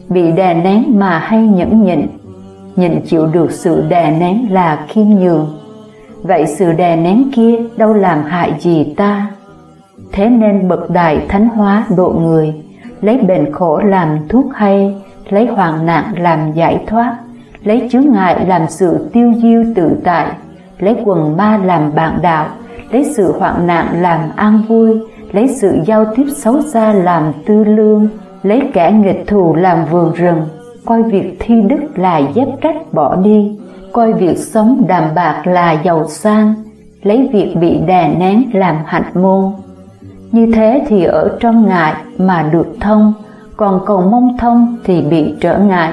bị đè nén mà hay nhẫn nhịn. Nhịn chịu được sự đè nén là khiêm nhường. Vậy sự đè nén kia đâu làm hại gì ta? Thế nên bậc đại thánh hóa độ người, lấy bệnh khổ làm thuốc hay, lấy hoạn nạn làm giải thoát, lấy chướng ngại làm sự tiêu diêu tự tại, lấy quần ma làm bạn đạo, lấy sự hoạn nạn làm an vui, lấy sự giao tiếp xấu xa làm tư lương, lấy kẻ nghịch thù làm vườn rừng, coi việc thi đức là dép rách bỏ đi, coi việc sống đạm bạc là giàu sang, lấy việc bị đè nén làm hạnh môn. Như thế thì ở trong ngại mà được thông, còn cầu mong thông thì bị trở ngại.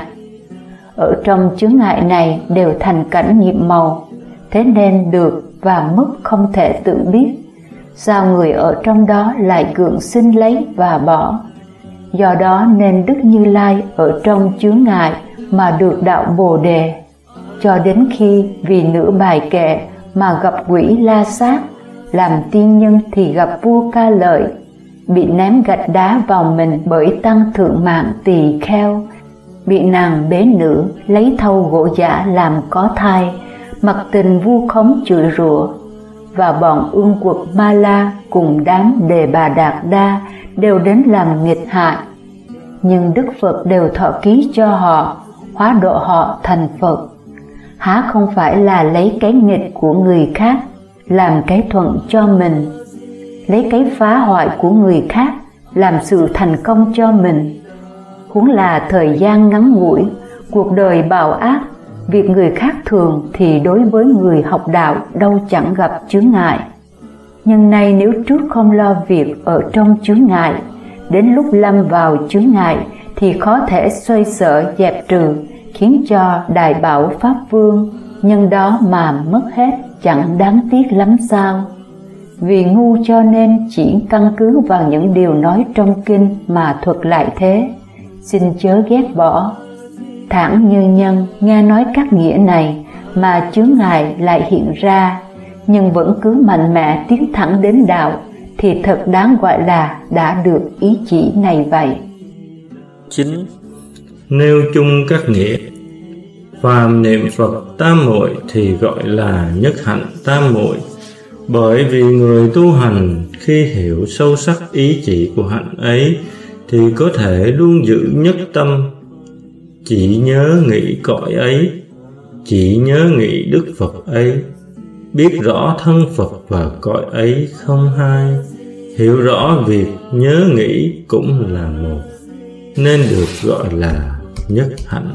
Ở trong chướng ngại này đều thành cảnh nhiệm màu, thế nên được và mất không thể tự biết. Sao người ở trong đó lại gượng xin lấy và bỏ? Do đó nên Đức Như Lai ở trong chướng ngại mà được đạo Bồ Đề, cho đến khi vì nửa bài kệ mà gặp quỷ La Sát, làm tiên nhân thì gặp vua Ca Lợi, bị ném gạch đá vào mình bởi tăng thượng mạng Tỳ Kheo, bị nàng bế nữ lấy thau gỗ giả làm có thai, mặc tình vu khống chửi rủa, và bọn ương quật Ma La cùng đám Đề Bà Đạt Đa đều đến làm nghịch hại. Nhưng Đức Phật đều thọ ký cho họ, hóa độ họ thành Phật. Há không phải là lấy cái nghịch của người khác làm cái thuận cho mình, lấy cái phá hoại của người khác làm sự thành công cho mình. Huống là thời gian ngắn ngủi, cuộc đời bạo ác, việc người khác thường thì đối với người học đạo đâu chẳng gặp chướng ngại. Nhưng nay nếu trước không lo việc ở trong chướng ngại, đến lúc lâm vào chướng ngại thì khó thể xoay sở dẹp trừ, khiến cho Đại Bảo Pháp Vương nhân đó mà mất hết, chẳng đáng tiếc lắm sao? Vì ngu cho nên chỉ căn cứ vào những điều nói trong kinh mà thuật lại thế, xin chớ ghét bỏ. Thẳng như nhân nghe nói các nghĩa này mà chướng ngại lại hiện ra, nhưng vẫn cứ mạnh mẽ tiến thẳng đến đạo, thì thật đáng gọi là đã được ý chỉ này vậy. 9. Nêu chung các nghĩa. Phàm niệm Phật tam muội thì gọi là nhất hạnh tam muội, bởi vì người tu hành khi hiểu sâu sắc ý chỉ của hạnh ấy thì có thể luôn giữ nhất tâm, chỉ nhớ nghĩ cõi ấy, chỉ nhớ nghĩ Đức Phật ấy, biết rõ thân Phật và cõi ấy không hai, hiểu rõ việc nhớ nghĩ cũng là một, nên được gọi là nhất hạnh.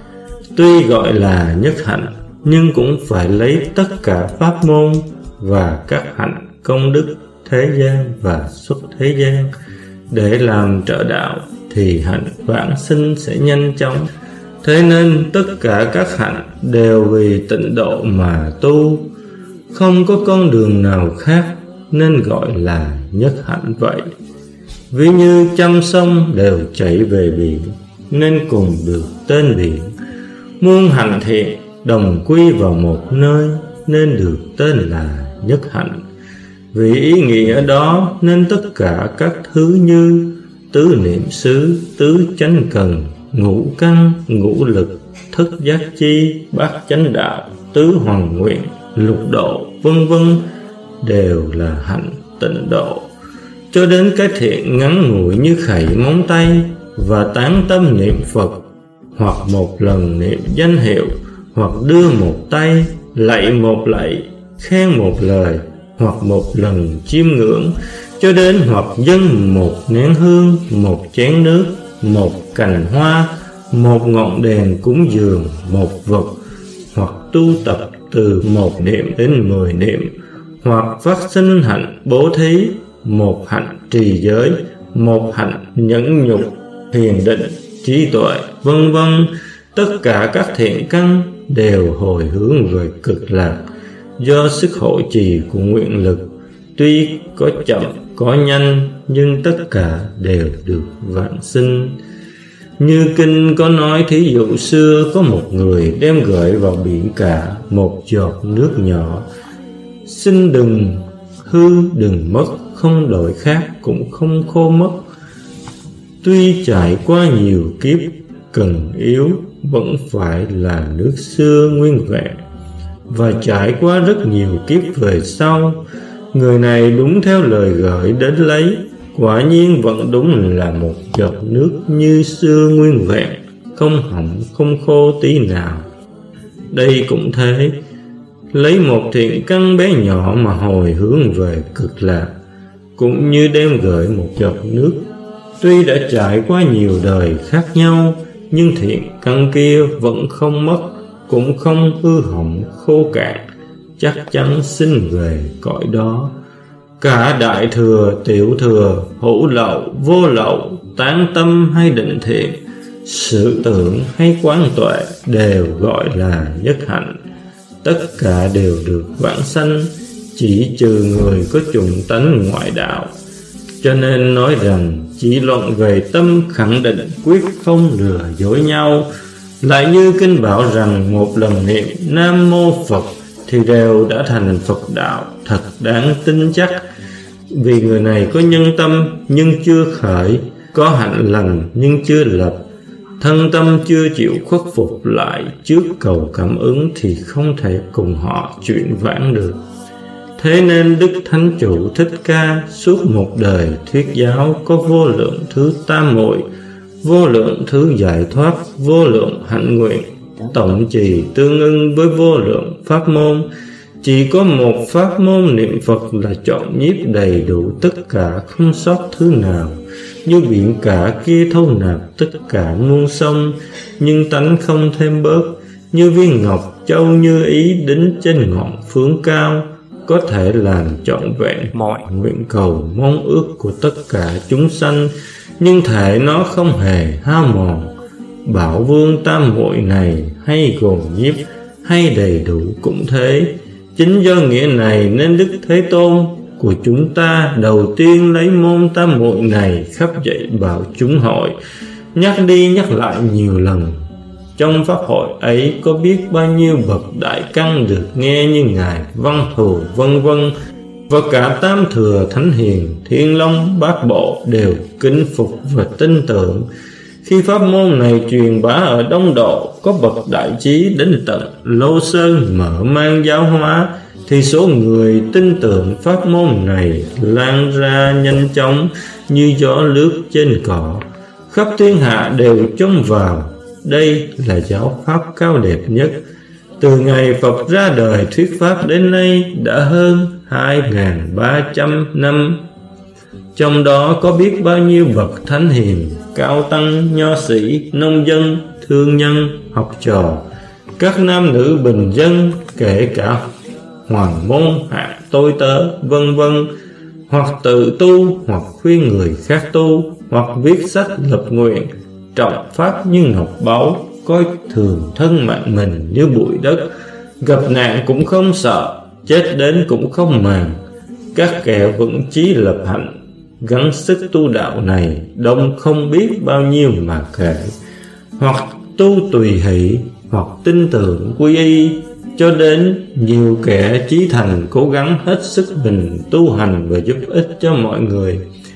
Tuy gọi là nhất hạnh, nhưng cũng phải lấy tất cả pháp môn và các hạnh công đức thế gian và xuất thế gian để làm trợ đạo, thì hạnh vãng sinh sẽ nhanh chóng. Thế nên tất cả các hạnh đều vì tịnh độ mà tu, không có con đường nào khác, nên gọi là nhất hạnh vậy. Ví như trăm sông đều chảy về biển, nên cùng được tên biển. Muôn hạnh thiện đồng quy vào một nơi, nên được tên là nhất hạnh. Vì ý nghĩa đó nên tất cả các thứ như tứ niệm xứ, tứ chánh cần, ngũ căn, ngũ lực, thức giác chi, bát chánh đạo, tứ hoàng nguyện, lục độ, vân vân đều là hạnh tịnh độ. Cho đến cái thiện ngắn ngủi như khẩy móng tay và tán tâm niệm Phật, hoặc một lần niệm danh hiệu, hoặc đưa một tay, lạy một lạy, khen một lời, hoặc một lần chiêm ngưỡng, cho đến hoặc dâng một nén hương, một chén nước, một cành hoa, một ngọn đèn cúng dường, một vật, hoặc tu tập từ 1 niệm đến 10 niệm, hoặc phát sinh hạnh bố thí, một hạnh trì giới, một hạnh nhẫn nhục, thiền định, trí tuệ, vân vân. Tất cả các thiện căn đều hồi hướng về cực lạc, do sức hộ trì của nguyện lực. Tuy có chậm có nhanh, nhưng tất cả đều được vãng sinh. Như kinh có nói, thí dụ xưa có một người đem gửi vào biển cả một giọt nước nhỏ, xin đừng hư đừng mất, không đổi khác cũng không khô mất. Tuy trải qua nhiều kiếp, cần yếu vẫn phải là nước xưa nguyên vẹn, và trải qua rất nhiều kiếp về sau, người này đúng theo lời gợi đến lấy, quả nhiên vẫn đúng là một giọt nước như xưa nguyên vẹn, không hỏng không khô tí nào. Đây cũng thế, lấy một thiện căn bé nhỏ mà hồi hướng về cực lạc, cũng như đem gửi một giọt nước. Tuy đã trải qua nhiều đời khác nhau, nhưng thiện căn kia vẫn không mất, cũng không hư hỏng khô cạn, chắc chắn sinh về cõi đó. Cả đại thừa, tiểu thừa, hữu lậu, vô lậu, tán tâm hay định thiện, sự tưởng hay quán tuệ đều gọi là nhất hạnh. Tất cả đều được vãng sanh, chỉ trừ người có chủng tánh ngoại đạo. Cho nên nói rằng chỉ luận về tâm khẳng định quyết không lừa dối nhau. Lại như kinh bảo rằng một lần niệm Nam Mô Phật thì đều đã thành Phật đạo, thật đáng tin chắc. Vì người này có nhân tâm nhưng chưa khởi, có hạnh lành nhưng chưa lập, thân tâm chưa chịu khuất phục lại trước cầu cảm ứng, thì không thể cùng họ chuyển vãng được. Thế nên Đức Thánh Chủ Thích Ca suốt một đời thuyết giáo có vô lượng thứ tam muội, vô lượng thứ giải thoát, vô lượng hạnh nguyện, tổng trì tương ưng với vô lượng pháp môn. Chỉ có một pháp môn niệm Phật là trọn nhiếp đầy đủ tất cả, không sót thứ nào. Như biển cả kia thâu nạp tất cả muôn sông, nhưng tánh không thêm bớt. Như viên ngọc châu như ý đính trên ngọn phướng cao, có thể làm trọn vẹn mọi nguyện cầu mong ước của tất cả chúng sanh, nhưng thể nó không hề hao mòn. Bảo vương tam muội này hay gồm nhiếp hay đầy đủ cũng thế. Chính do nghĩa này nên Đức Thế Tôn của chúng ta đầu tiên lấy môn tam muội này khắp dạy bảo chúng hội, nhắc đi nhắc lại nhiều lần. Trong pháp hội ấy có biết bao nhiêu bậc đại căn được nghe như Ngài Văn Thù vân vân, và cả tam thừa thánh hiền, thiên long bát bộ đều kính phục và tin tưởng. Khi pháp môn này truyền bá ở Đông Độ, có bậc đại trí đến tận Lô Sơn mở mang giáo hóa, thì số người tin tưởng pháp môn này lan ra nhanh chóng như gió lướt trên cỏ, khắp thiên hạ đều trông vào. Đây là giáo pháp cao đẹp nhất. Từ ngày Phật ra đời thuyết pháp đến nay đã hơn 2.300 năm. Trong đó có biết bao nhiêu bậc thánh hiền, cao tăng, nho sĩ, nông dân, thương nhân, học trò, các nam nữ bình dân, kể cả hoàng môn hạ tôi tớ vân vân, hoặc tự tu, hoặc khuyên người khác tu, hoặc viết sách lập nguyện, trọng pháp như ngọc báu, coi thường thân mạng mình như bụi đất, gặp nạn cũng không sợ, chết đến cũng không màng. Các kẻ vững chí lập hạnh, gắng sức tu đạo này đông không biết bao nhiêu mà kể, hoặc tu tùy hỷ, hoặc tin tưởng quy y, cho đến nhiều kẻ chí thành cố gắng hết sức mình tu hành và giúp ích cho mọi người.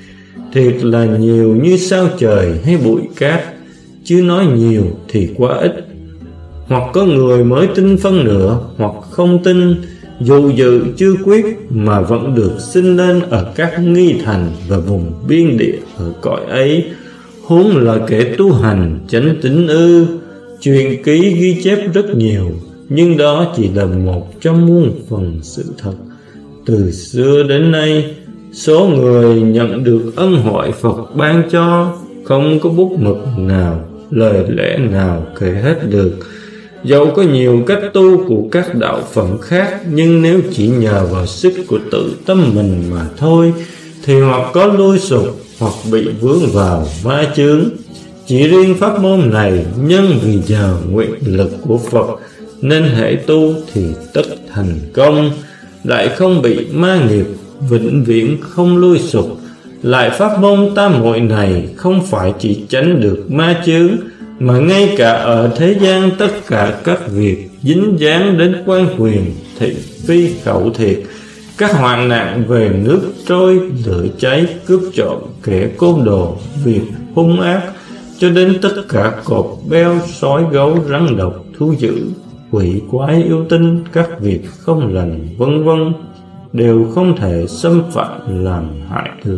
Thiệt là nhiều như sao trời hay bụi cát, chứ nói nhiều thì quá ít. Hoặc có người mới tin phân nửa, hoặc không tin, dù dự chưa quyết mà vẫn được sinh lên ở các nghi thành và vùng biên địa ở cõi ấy. Huống là kẻ tu hành chánh tín ư? Truyền ký ghi chép rất nhiều, nhưng đó chỉ là một trong muôn phần sự thật. Từ xưa đến nay, số người nhận được ân huệ Phật ban cho không có bút mực nào, lời lẽ nào kể hết được. Dẫu có nhiều cách tu của các đạo phẩm khác, nhưng nếu chỉ nhờ vào sức của tự tâm mình mà thôi, thì hoặc có lui sụp, hoặc bị vướng vào ma chướng. Chỉ riêng pháp môn này, nhân vì nhờ nguyện lực của Phật, nên hệ tu thì tất thành công, lại không bị ma nghiệp, vĩnh viễn không lui sụp. Lại pháp môn tam muội này không phải chỉ tránh được ma chướng, mà ngay cả ở thế gian tất cả các việc dính dáng đến quan quyền, thị phi khẩu thiệt, các hoạn nạn về nước trôi, lửa cháy, cướp trộm, kẻ côn đồ, việc hung ác, cho đến tất cả cọp beo, sói gấu, rắn độc, thú dữ, quỷ quái, yêu tinh, các việc không lành, vân vân, đều không thể xâm phạm làm hại được.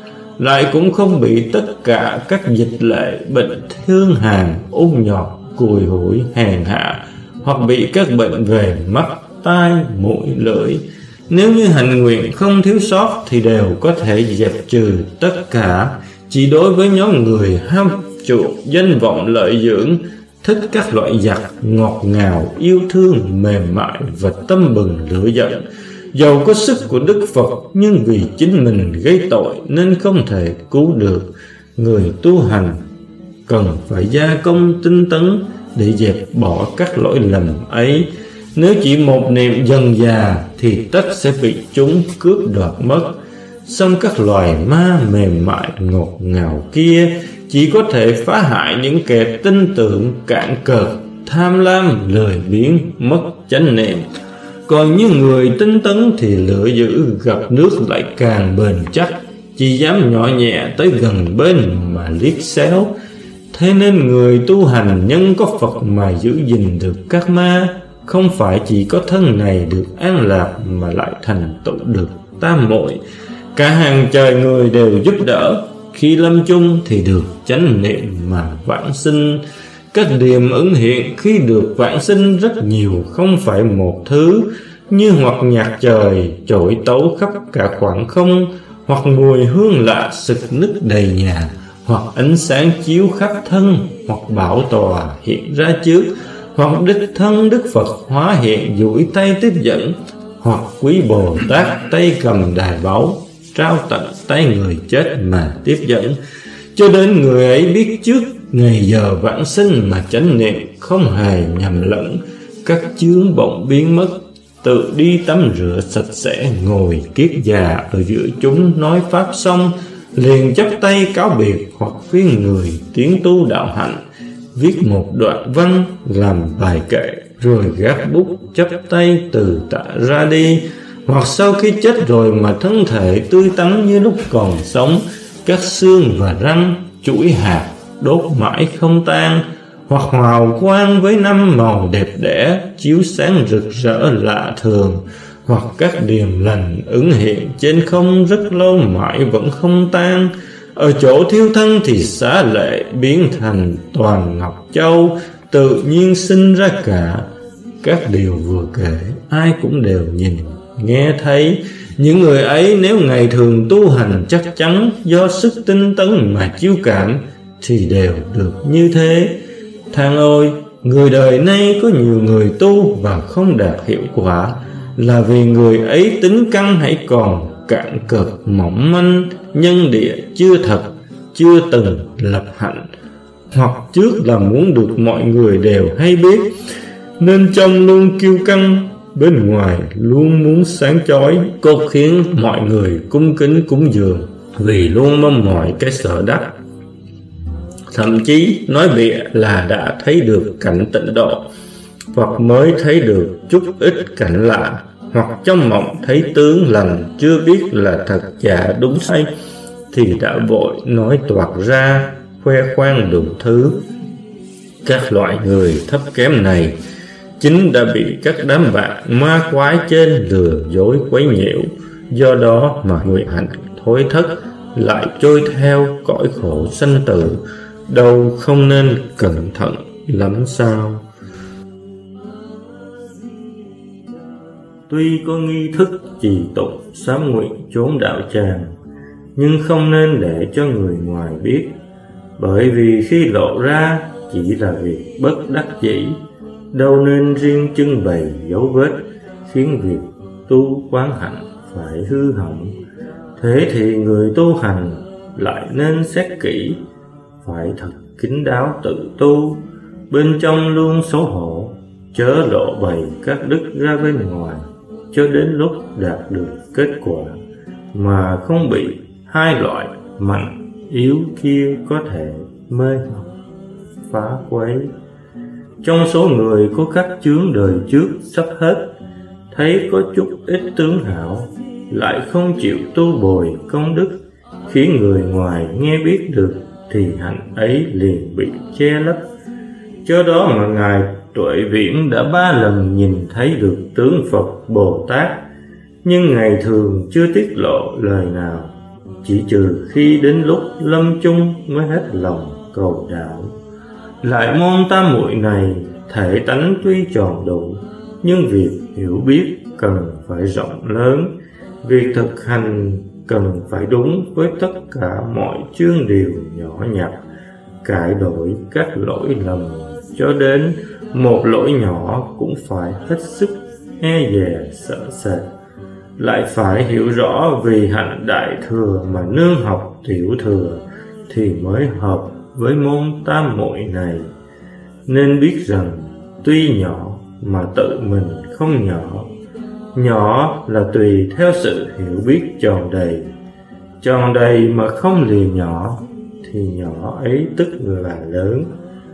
Lại cũng không bị tất cả các dịch lệ, bệnh thương hàn, ung nhọt, cùi hủi, hèn hạ, hoặc bị các bệnh về mắt, tai, mũi, lưỡi. Nếu như hành nguyện không thiếu sót thì đều có thể dẹp trừ tất cả. Chỉ đối với nhóm người ham chuộng danh vọng lợi dưỡng, thích các loại giặc ngọt ngào, yêu thương mềm mại và tâm bừng lửa giận, dầu có sức của Đức Phật nhưng vì chính mình gây tội nên không thể cứu được. Người tu hành cần phải gia công tinh tấn để dẹp bỏ các lỗi lầm ấy. Nếu chỉ một niệm dần dà thì tất sẽ bị chúng cướp đoạt mất. Song các loài ma mềm mại ngọt ngào kia chỉ có thể phá hại những kẻ tin tưởng cạn cợt, tham lam, lười biếng, mất chánh niệm. Còn như người tinh tấn thì lửa dữ gặp nước lại càng bền chắc, chỉ dám nhỏ nhẹ tới gần bên mà liếc xéo. Thế nên người tu hành nhân có Phật mà giữ gìn được các ma, không phải chỉ có thân này được an lạc mà lại thành tựu được tam muội. Cả hàng trời người đều giúp đỡ, khi lâm chung thì được chánh niệm mà vãng sinh. Các điềm ứng hiện khi được vãng sinh rất nhiều, không phải một thứ, như hoặc nhạc trời trội tấu khắp cả khoảng không, hoặc mùi hương lạ sực nức đầy nhà, hoặc ánh sáng chiếu khắp thân, hoặc bảo tòa hiện ra trước, hoặc đích thân Đức Phật hóa hiện duỗi tay tiếp dẫn, hoặc quý Bồ Tát tay cầm đài báu trao tận tay người chết mà tiếp dẫn. Cho đến người ấy biết trước ngày giờ vãng sinh mà chánh niệm không hề nhầm lẫn, các chướng bỗng biến mất, tự đi tắm rửa sạch sẽ, ngồi kiết già ở giữa chúng nói pháp xong, liền chắp tay cáo biệt, hoặc khuyên người tiến tu đạo hạnh, viết một đoạn văn làm bài kệ, rồi gác bút chắp tay từ tạ ra đi. Hoặc sau khi chết rồi mà thân thể tươi tắn như lúc còn sống, các xương và răng chuỗi hạt đốt mãi không tan, hoặc hào quang với năm màu đẹp đẽ chiếu sáng rực rỡ lạ thường, hoặc các điềm lành ứng hiện trên không rất lâu mãi vẫn không tan. Ở chỗ thiêu thân thì xá lệ biến thành toàn ngọc châu, tự nhiên sinh ra cả. Các điều vừa kể ai cũng đều nhìn nghe thấy. Những người ấy nếu ngày thường tu hành chắc chắn do sức tinh tấn mà chiếu cảm thì đều được như thế. Thang ơi, người đời nay có nhiều người tu và không đạt hiệu quả, là vì người ấy tính căn hãy còn cạn cợt mỏng manh, nhân địa chưa thật, chưa từng lập hạnh, hoặc trước là muốn được mọi người đều hay biết, nên trong luôn kiêu căng, bên ngoài luôn muốn sáng chói, cốt khiến mọi người cung kính cúng dường, vì luôn mong mỏi cái sở đắc. Thậm chí nói bịa là đã thấy được cảnh tịnh độ, hoặc mới thấy được chút ít cảnh lạ, hoặc trong mộng thấy tướng lành chưa biết là thật giả đúng sai, thì đã vội nói toạc ra, khoe khoang đủ thứ. Các loại người thấp kém này chính đã bị các đám bạn ma quái trên lừa dối quấy nhiễu, do đó mà nguyện hạnh thối thất, lại trôi theo cõi khổ sanh tử, đâu không nên cẩn thận lắm sao? Tuy có nghi thức trì tụng sám nguyện chốn đạo tràng, nhưng không nên để cho người ngoài biết, bởi vì khi lộ ra chỉ là việc bất đắc dĩ, đâu nên riêng trưng bày dấu vết, khiến việc tu quán hạnh phải hư hỏng. Thế thì người tu hành lại nên xét kỹ, phải thật kín đáo tự tu, bên trong luôn xấu hổ, chớ lộ bày các đức ra bên ngoài, cho đến lúc đạt được kết quả mà không bị hai loại mạnh yếu kia có thể mê hoặc phá quấy. Trong số người có các chướng đời trước sắp hết, thấy có chút ít tướng hảo, lại không chịu tu bồi công đức, khiến người ngoài nghe biết được thì hạnh ấy liền bị che lấp. Do đó mà Ngài Tuệ Viễn đã 3 lần nhìn thấy được tướng Phật Bồ Tát, nhưng Ngài thường chưa tiết lộ lời nào, chỉ trừ khi đến lúc lâm chung mới hết lòng cầu đạo. Lại môn tam muội này thể tánh tuy tròn đủ, nhưng việc hiểu biết cần phải rộng lớn, việc thực hành cần phải đúng với tất cả mọi chương điều nhỏ nhặt, cải đổi các lỗi lầm, cho đến một lỗi nhỏ cũng phải hết sức e dè sợ sệt. Lại phải hiểu rõ vì hạnh đại thừa mà nương học tiểu thừa thì mới hợp với môn tam muội này. Nên biết rằng tuy nhỏ mà tự mình không nhỏ. Nhỏ là tùy theo sự hiểu biết tròn đầy. Tròn đầy mà không lìa nhỏ thì nhỏ ấy tức là lớn.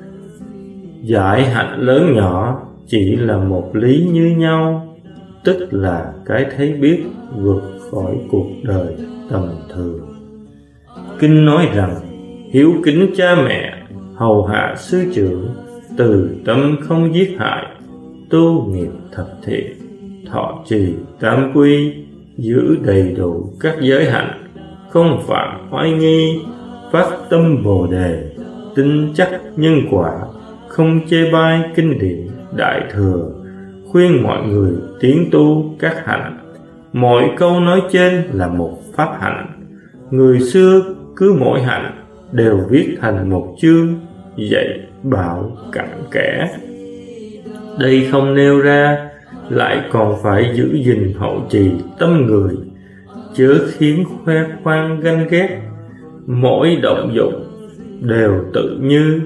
Giải hạnh lớn nhỏ chỉ là một lý như nhau, tức là cái thấy biết vượt khỏi cuộc đời tầm thường. Kinh nói rằng hiếu kính cha mẹ, hầu hạ sư trưởng, từ tâm không giết hại, tu nghiệp thập thiện, thọ trì tam quy, giữ đầy đủ các giới hạnh, không phạm oai nghi, phát tâm Bồ đề, tin chắc nhân quả, không chê bai kinh điển đại thừa, khuyên mọi người tiến tu các hạnh. Mỗi câu nói trên là một pháp hạnh. Người xưa cứ mỗi hạnh đều viết thành một chương, dạy bảo cặn kẽ. Đây không nêu ra, lại còn phải giữ gìn hậu trì tâm người, chớ khiến khoe khoang ganh ghét. Mỗi động dụng đều tự như.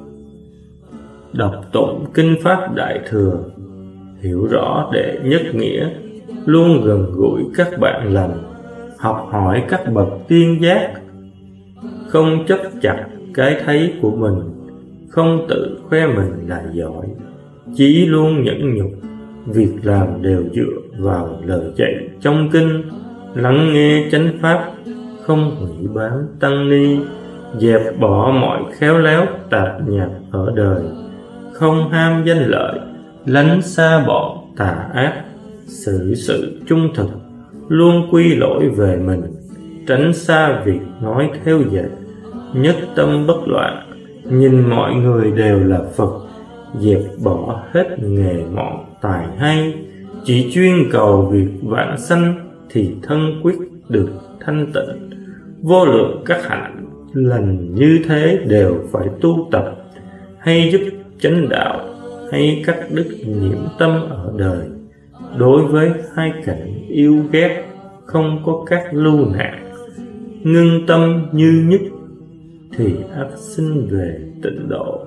Đọc tụng kinh pháp đại thừa, hiểu rõ đệ nhất nghĩa, luôn gần gũi các bạn lành, học hỏi các bậc tiên giác, không chấp chặt cái thấy của mình, không tự khoe mình là giỏi, chỉ luôn nhẫn nhục, việc làm đều dựa vào lời dạy trong kinh, lắng nghe chánh pháp, không hủy bán tăng ni, dẹp bỏ mọi khéo léo tạp nhạp ở đời, không ham danh lợi, lánh xa bọn tà ác, xử sự trung thực, luôn quy lỗi về mình, tránh xa việc nói theo dệt, nhất tâm bất loạn, nhìn mọi người đều là Phật, dẹp bỏ hết nghề mọn tài hay, chỉ chuyên cầu việc vãng sanh thì thân quyết được thanh tịnh. Vô lượng các hạnh lành như thế đều phải tu tập, hay giúp chánh đạo, hay cắt đứt nhiễm tâm ở đời. Đối với hai cảnh yêu ghét, không có các lưu nạn, ngưng tâm như nhất thì ắt sinh về tịnh độ.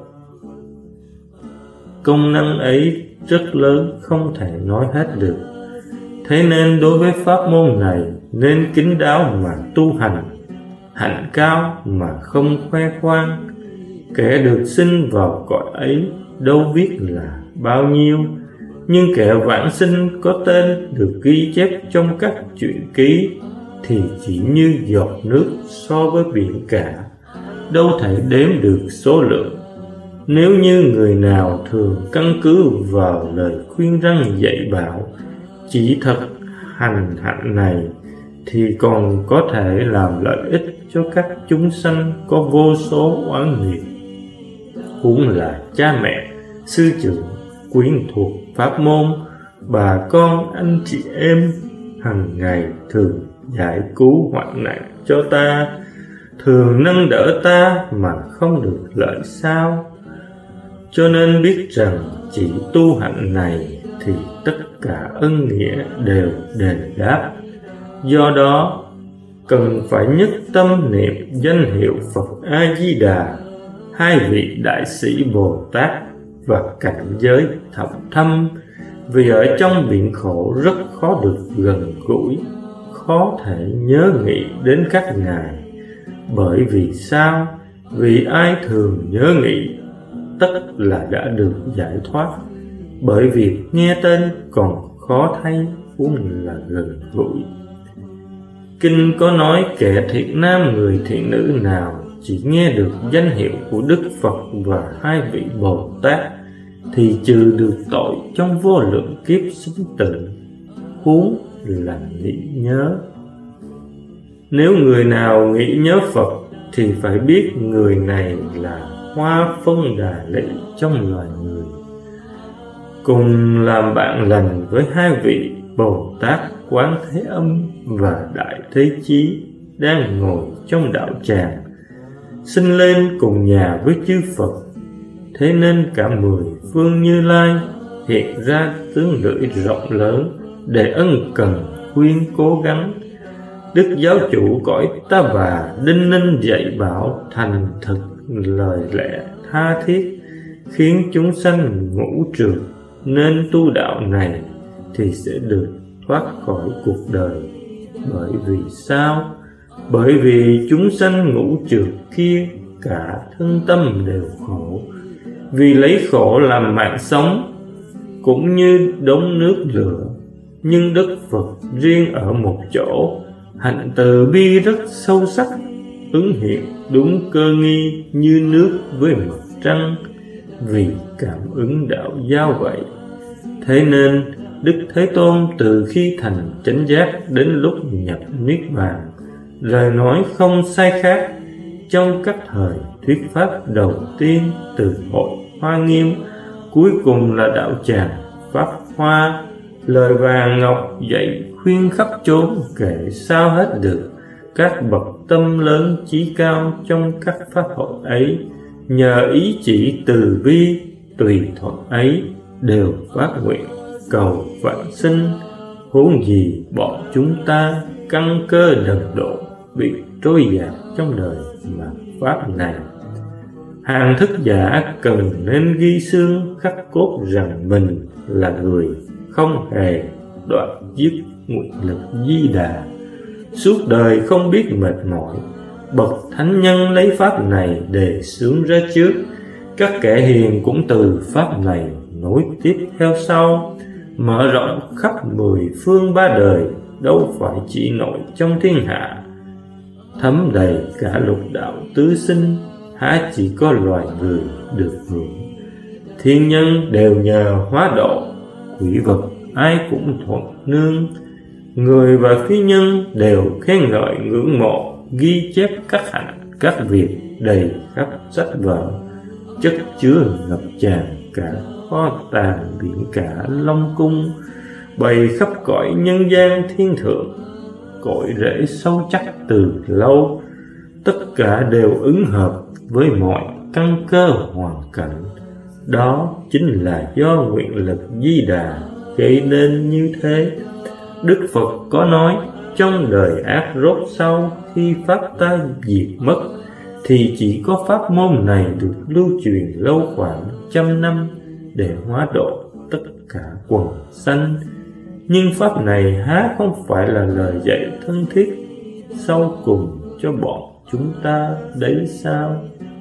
Công năng ấy rất lớn, không thể nói hết được. Thế nên đối với pháp môn này nên kín đáo mà tu hành, hạnh cao mà không khoe khoang. Kẻ được sinh vào cõi ấy đâu biết là bao nhiêu, nhưng kẻ vãng sinh có tên được ghi chép trong các truyện ký thì chỉ như giọt nước so với biển cả, đâu thể đếm được số lượng. Nếu như người nào thường căn cứ vào lời khuyên răn dạy bảo, chỉ thật hành hạnh này, thì còn có thể làm lợi ích cho các chúng sanh có vô số oán nghiệp. Huống là cha mẹ, sư trưởng, quyến thuộc pháp môn, bà con anh chị em hằng ngày thường giải cứu hoạn nạn cho ta, thường nâng đỡ ta mà không được lợi sao. Cho nên biết rằng chỉ tu hạnh này thì tất cả ân nghĩa đều đền đáp. Do đó cần phải nhất tâm niệm danh hiệu Phật A Di Đà, hai vị đại sĩ Bồ Tát và cảnh giới thậm thâm, vì ở trong biển khổ rất khó được gần gũi, khó thể nhớ nghĩ đến các ngài. Bởi vì sao? Vì ai thường nhớ nghĩ tất là đã được giải thoát. Bởi việc nghe tên còn khó thay, huống là gần gũi. Kinh có nói kẻ thiện nam người thiện nữ nào chỉ nghe được danh hiệu của Đức Phật và hai vị Bồ Tát thì trừ được tội trong vô lượng kiếp sinh tử, huống là nghĩ nhớ. Nếu người nào nghĩ nhớ Phật thì phải biết người này là Hoa Phong Đà Lị trong loài người, cùng làm bạn lành với hai vị Bồ Tát Quán Thế Âm và Đại Thế Chí đang ngồi trong đạo tràng, sinh lên cùng nhà với chư Phật. Thế nên cả 10 phương Như Lai hiện ra tướng lưỡi rộng lớn để ân cần khuyên cố gắng. Đức giáo chủ cõi Ta Bà đinh ninh dạy bảo thành thực lời lẽ tha thiết, khiến chúng sanh ngũ trượt nên tu đạo này thì sẽ được thoát khỏi cuộc đời. Bởi vì sao? Bởi vì chúng sanh ngũ trượt kia cả thân tâm đều khổ, vì lấy khổ làm mạng sống, cũng như đống nước lửa. Nhưng Đức Phật riêng ở một chỗ, hạnh từ bi rất sâu sắc, ứng hiện đúng cơ nghi như nước với mặt trăng, vì cảm ứng đạo giao vậy. Thế nên Đức Thế Tôn từ khi thành chánh giác đến lúc nhập niết bàn, lời nói không sai khác. Trong các thời thuyết pháp đầu tiên từ hội Hoa Nghiêm, cuối cùng là đạo tràng Pháp Hoa, lời vàng ngọc dạy khuyên khắp chốn, kể sao hết được. Các bậc tâm lớn chí cao trong các pháp hội ấy, nhờ ý chỉ từ bi tùy thuận ấy, đều phát nguyện cầu vãng sinh. Huống gì bọn chúng ta căn cơ đần độ, bị trôi dạt trong đời mà pháp này. Hàng thức giả cần nên ghi xương khắc cốt rằng mình là người không hề đoạn dứt nguyện lực Di Đà, suốt đời không biết mệt mỏi. Bậc thánh nhân lấy pháp này đề xướng ra trước, các kẻ hiền cũng từ pháp này nối tiếp theo sau, mở rộng khắp 10 phương 3 đời, đâu phải chỉ nổi trong thiên hạ. Thấm đầy cả lục đạo tứ sinh, há chỉ có loài người được hưởng. Thiên nhân đều nhờ hóa độ, quỷ vật ai cũng thuận nương. Người và phi nhân đều khen ngợi ngưỡng mộ, ghi chép các hạnh các việc đầy khắp sách vở, chất chứa ngập tràn cả kho tàng biển cả Long Cung, bày khắp cõi nhân gian thiên thượng. Cội rễ sâu chắc từ lâu, tất cả đều ứng hợp với mọi căn cơ hoàn cảnh. Đó chính là do nguyện lực Di Đà gây nên như thế. Đức Phật có nói, trong đời ác rốt sau, khi pháp ta diệt mất, thì chỉ có pháp môn này được lưu truyền lâu khoảng 100 năm để hóa độ tất cả quần sanh. Nhưng pháp này há không phải là lời dạy thân thiết sau cùng cho bọn chúng ta đấy sao?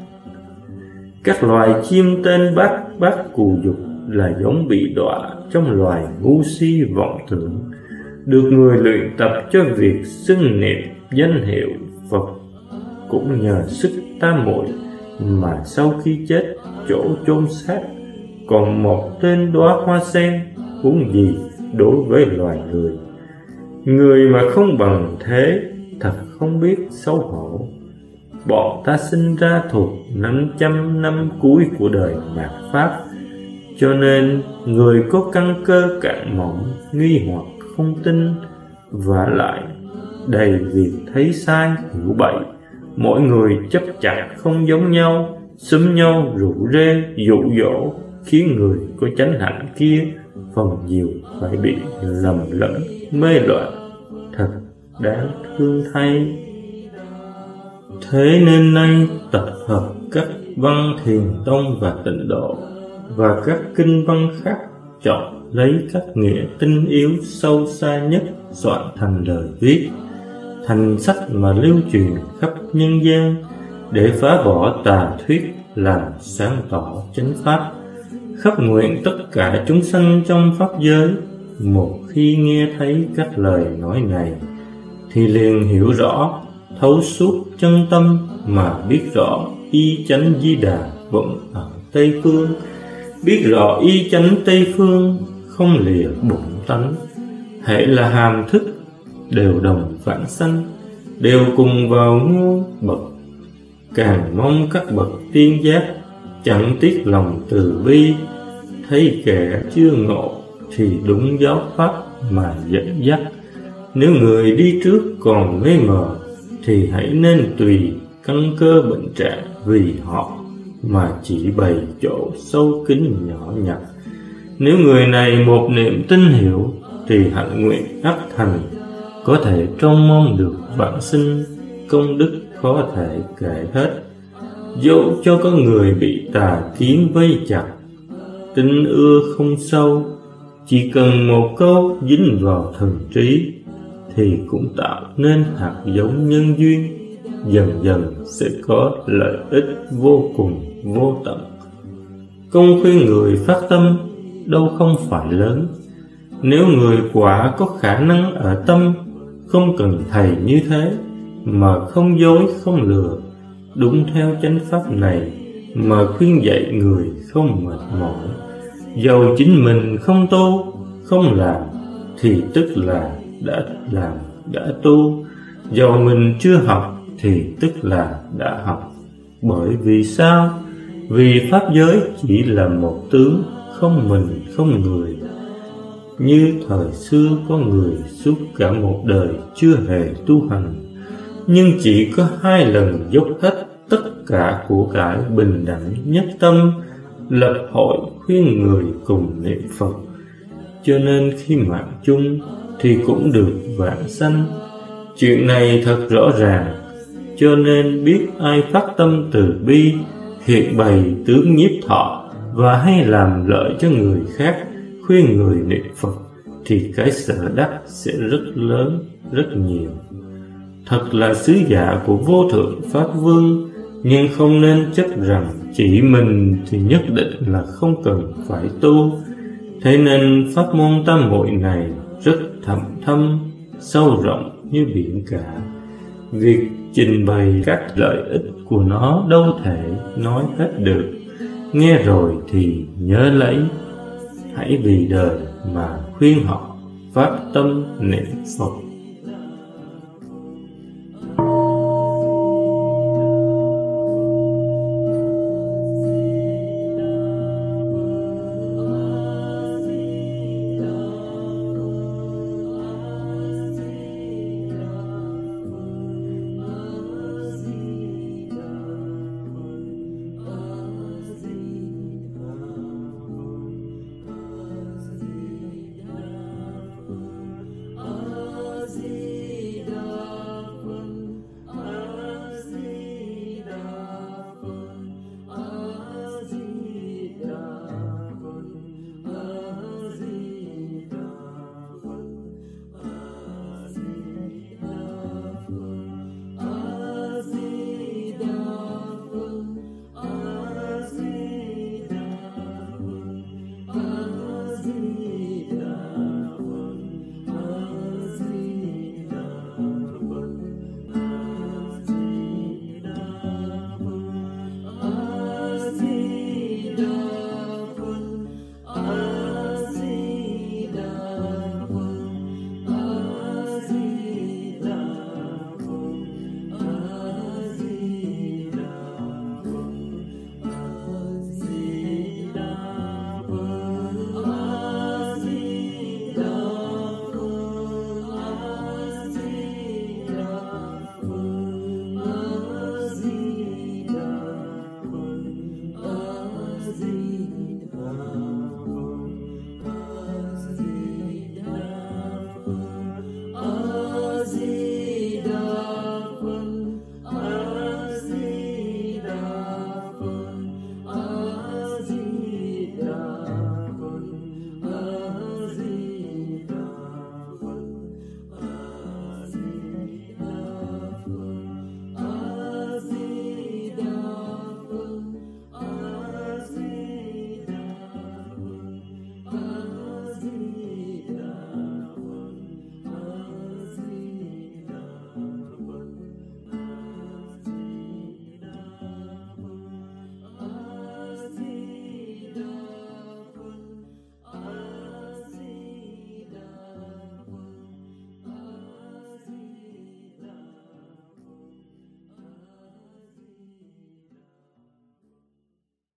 Các loài chim tên bát cù dục là giống bị đọa trong loài ngu si vọng tưởng, được người luyện tập cho việc xưng niệm danh hiệu Phật. Cũng nhờ sức tam muội mà sau khi chết chỗ chôn xác còn một tên đóa hoa sen, huống gì đối với loài người. Người mà không bằng thế, thật không biết xấu hổ. Bọn ta sinh ra thuộc 500 năm cuối của đời mạt Pháp, cho nên người có căn cơ cạn mỏng, nghi hoặc không tin, và lại đầy việc thấy sai hiểu bậy. Mỗi người chấp chặt không giống nhau, xúm nhau rủ rê dụ dỗ, khiến người có chánh hạnh kia phần nhiều phải bị lầm lẫn mê loạn, thật đáng thương thay. Thế nên nay tập hợp các văn Thiền Tông và Tịnh Độ và các kinh văn khác, chọn lấy các nghĩa tinh yếu sâu xa nhất soạn thành lời viết, thành sách mà lưu truyền khắp nhân gian, để phá bỏ tà thuyết, làm sáng tỏ chánh pháp. Khắp nguyện tất cả chúng sanh trong pháp giới, một khi nghe thấy các lời nói này thì liền hiểu rõ thấu suốt chân tâm mà biết rõ y chánh Di Đà vẫn ở Tây Phương. Biết rõ y chánh Tây Phương không lìa bổn tánh, hễ là hàm thức đều đồng vãng sanh, đều cùng vào ngôi bậc. Càng mong các bậc tiên giác chẳng tiếc lòng từ bi, thấy kẻ chưa ngộ thì đúng giáo pháp mà dẫn dắt. Nếu người đi trước còn mê mờ thì hãy nên tùy căn cơ bệnh trạng vì họ mà chỉ bày chỗ sâu kín nhỏ nhặt. Nếu người này một niệm tin hiểu thì hạnh nguyện ắt thành, có thể trông mong được vãng sinh, công đức khó thể kể hết. Dẫu cho có người bị tà kiến vây chặt, tin ưa không sâu, chỉ cần một câu dính vào thần trí thì cũng tạo nên hạt giống nhân duyên, dần dần sẽ có lợi ích vô cùng vô tận. Công khuyên người phát tâm đâu không phải lớn. Nếu người quả có khả năng ở tâm, không cần thầy như thế, mà không dối không lừa, đúng theo chánh pháp này mà khuyên dạy người không mệt mỏi. Dầu chính mình không tu, không làm thì tức là đã làm, đã tu. Dầu mình chưa học thì tức là đã học. Bởi vì sao? Vì pháp giới chỉ là một tướng, không mình không người. Như thời xưa có người suốt cả một đời chưa hề tu hành, nhưng chỉ có 2 lần dốc hết tất cả của cải bình đẳng nhất tâm, lập hội khuyên người cùng niệm Phật. Cho nên khi mạng chung thì cũng được vãng sanh. Chuyện này thật rõ ràng, cho nên biết ai phát tâm từ bi, hiện bày tướng nhiếp thọ và hay làm lợi cho người khác, khuyên người niệm Phật, thì cái sở đắc sẽ rất lớn, rất nhiều. Thật là sứ giả của vô thượng Pháp Vương, nhưng không nên chấp rằng chỉ mình thì nhất định là không cần phải tu. Thế nên pháp môn tam muội này rất thâm thâm, sâu rộng như biển cả. Việc trình bày các lợi ích của nó đâu thể nói hết được. Nghe rồi thì nhớ lấy, hãy vì đời mà khuyên họ phát tâm niệm Phật.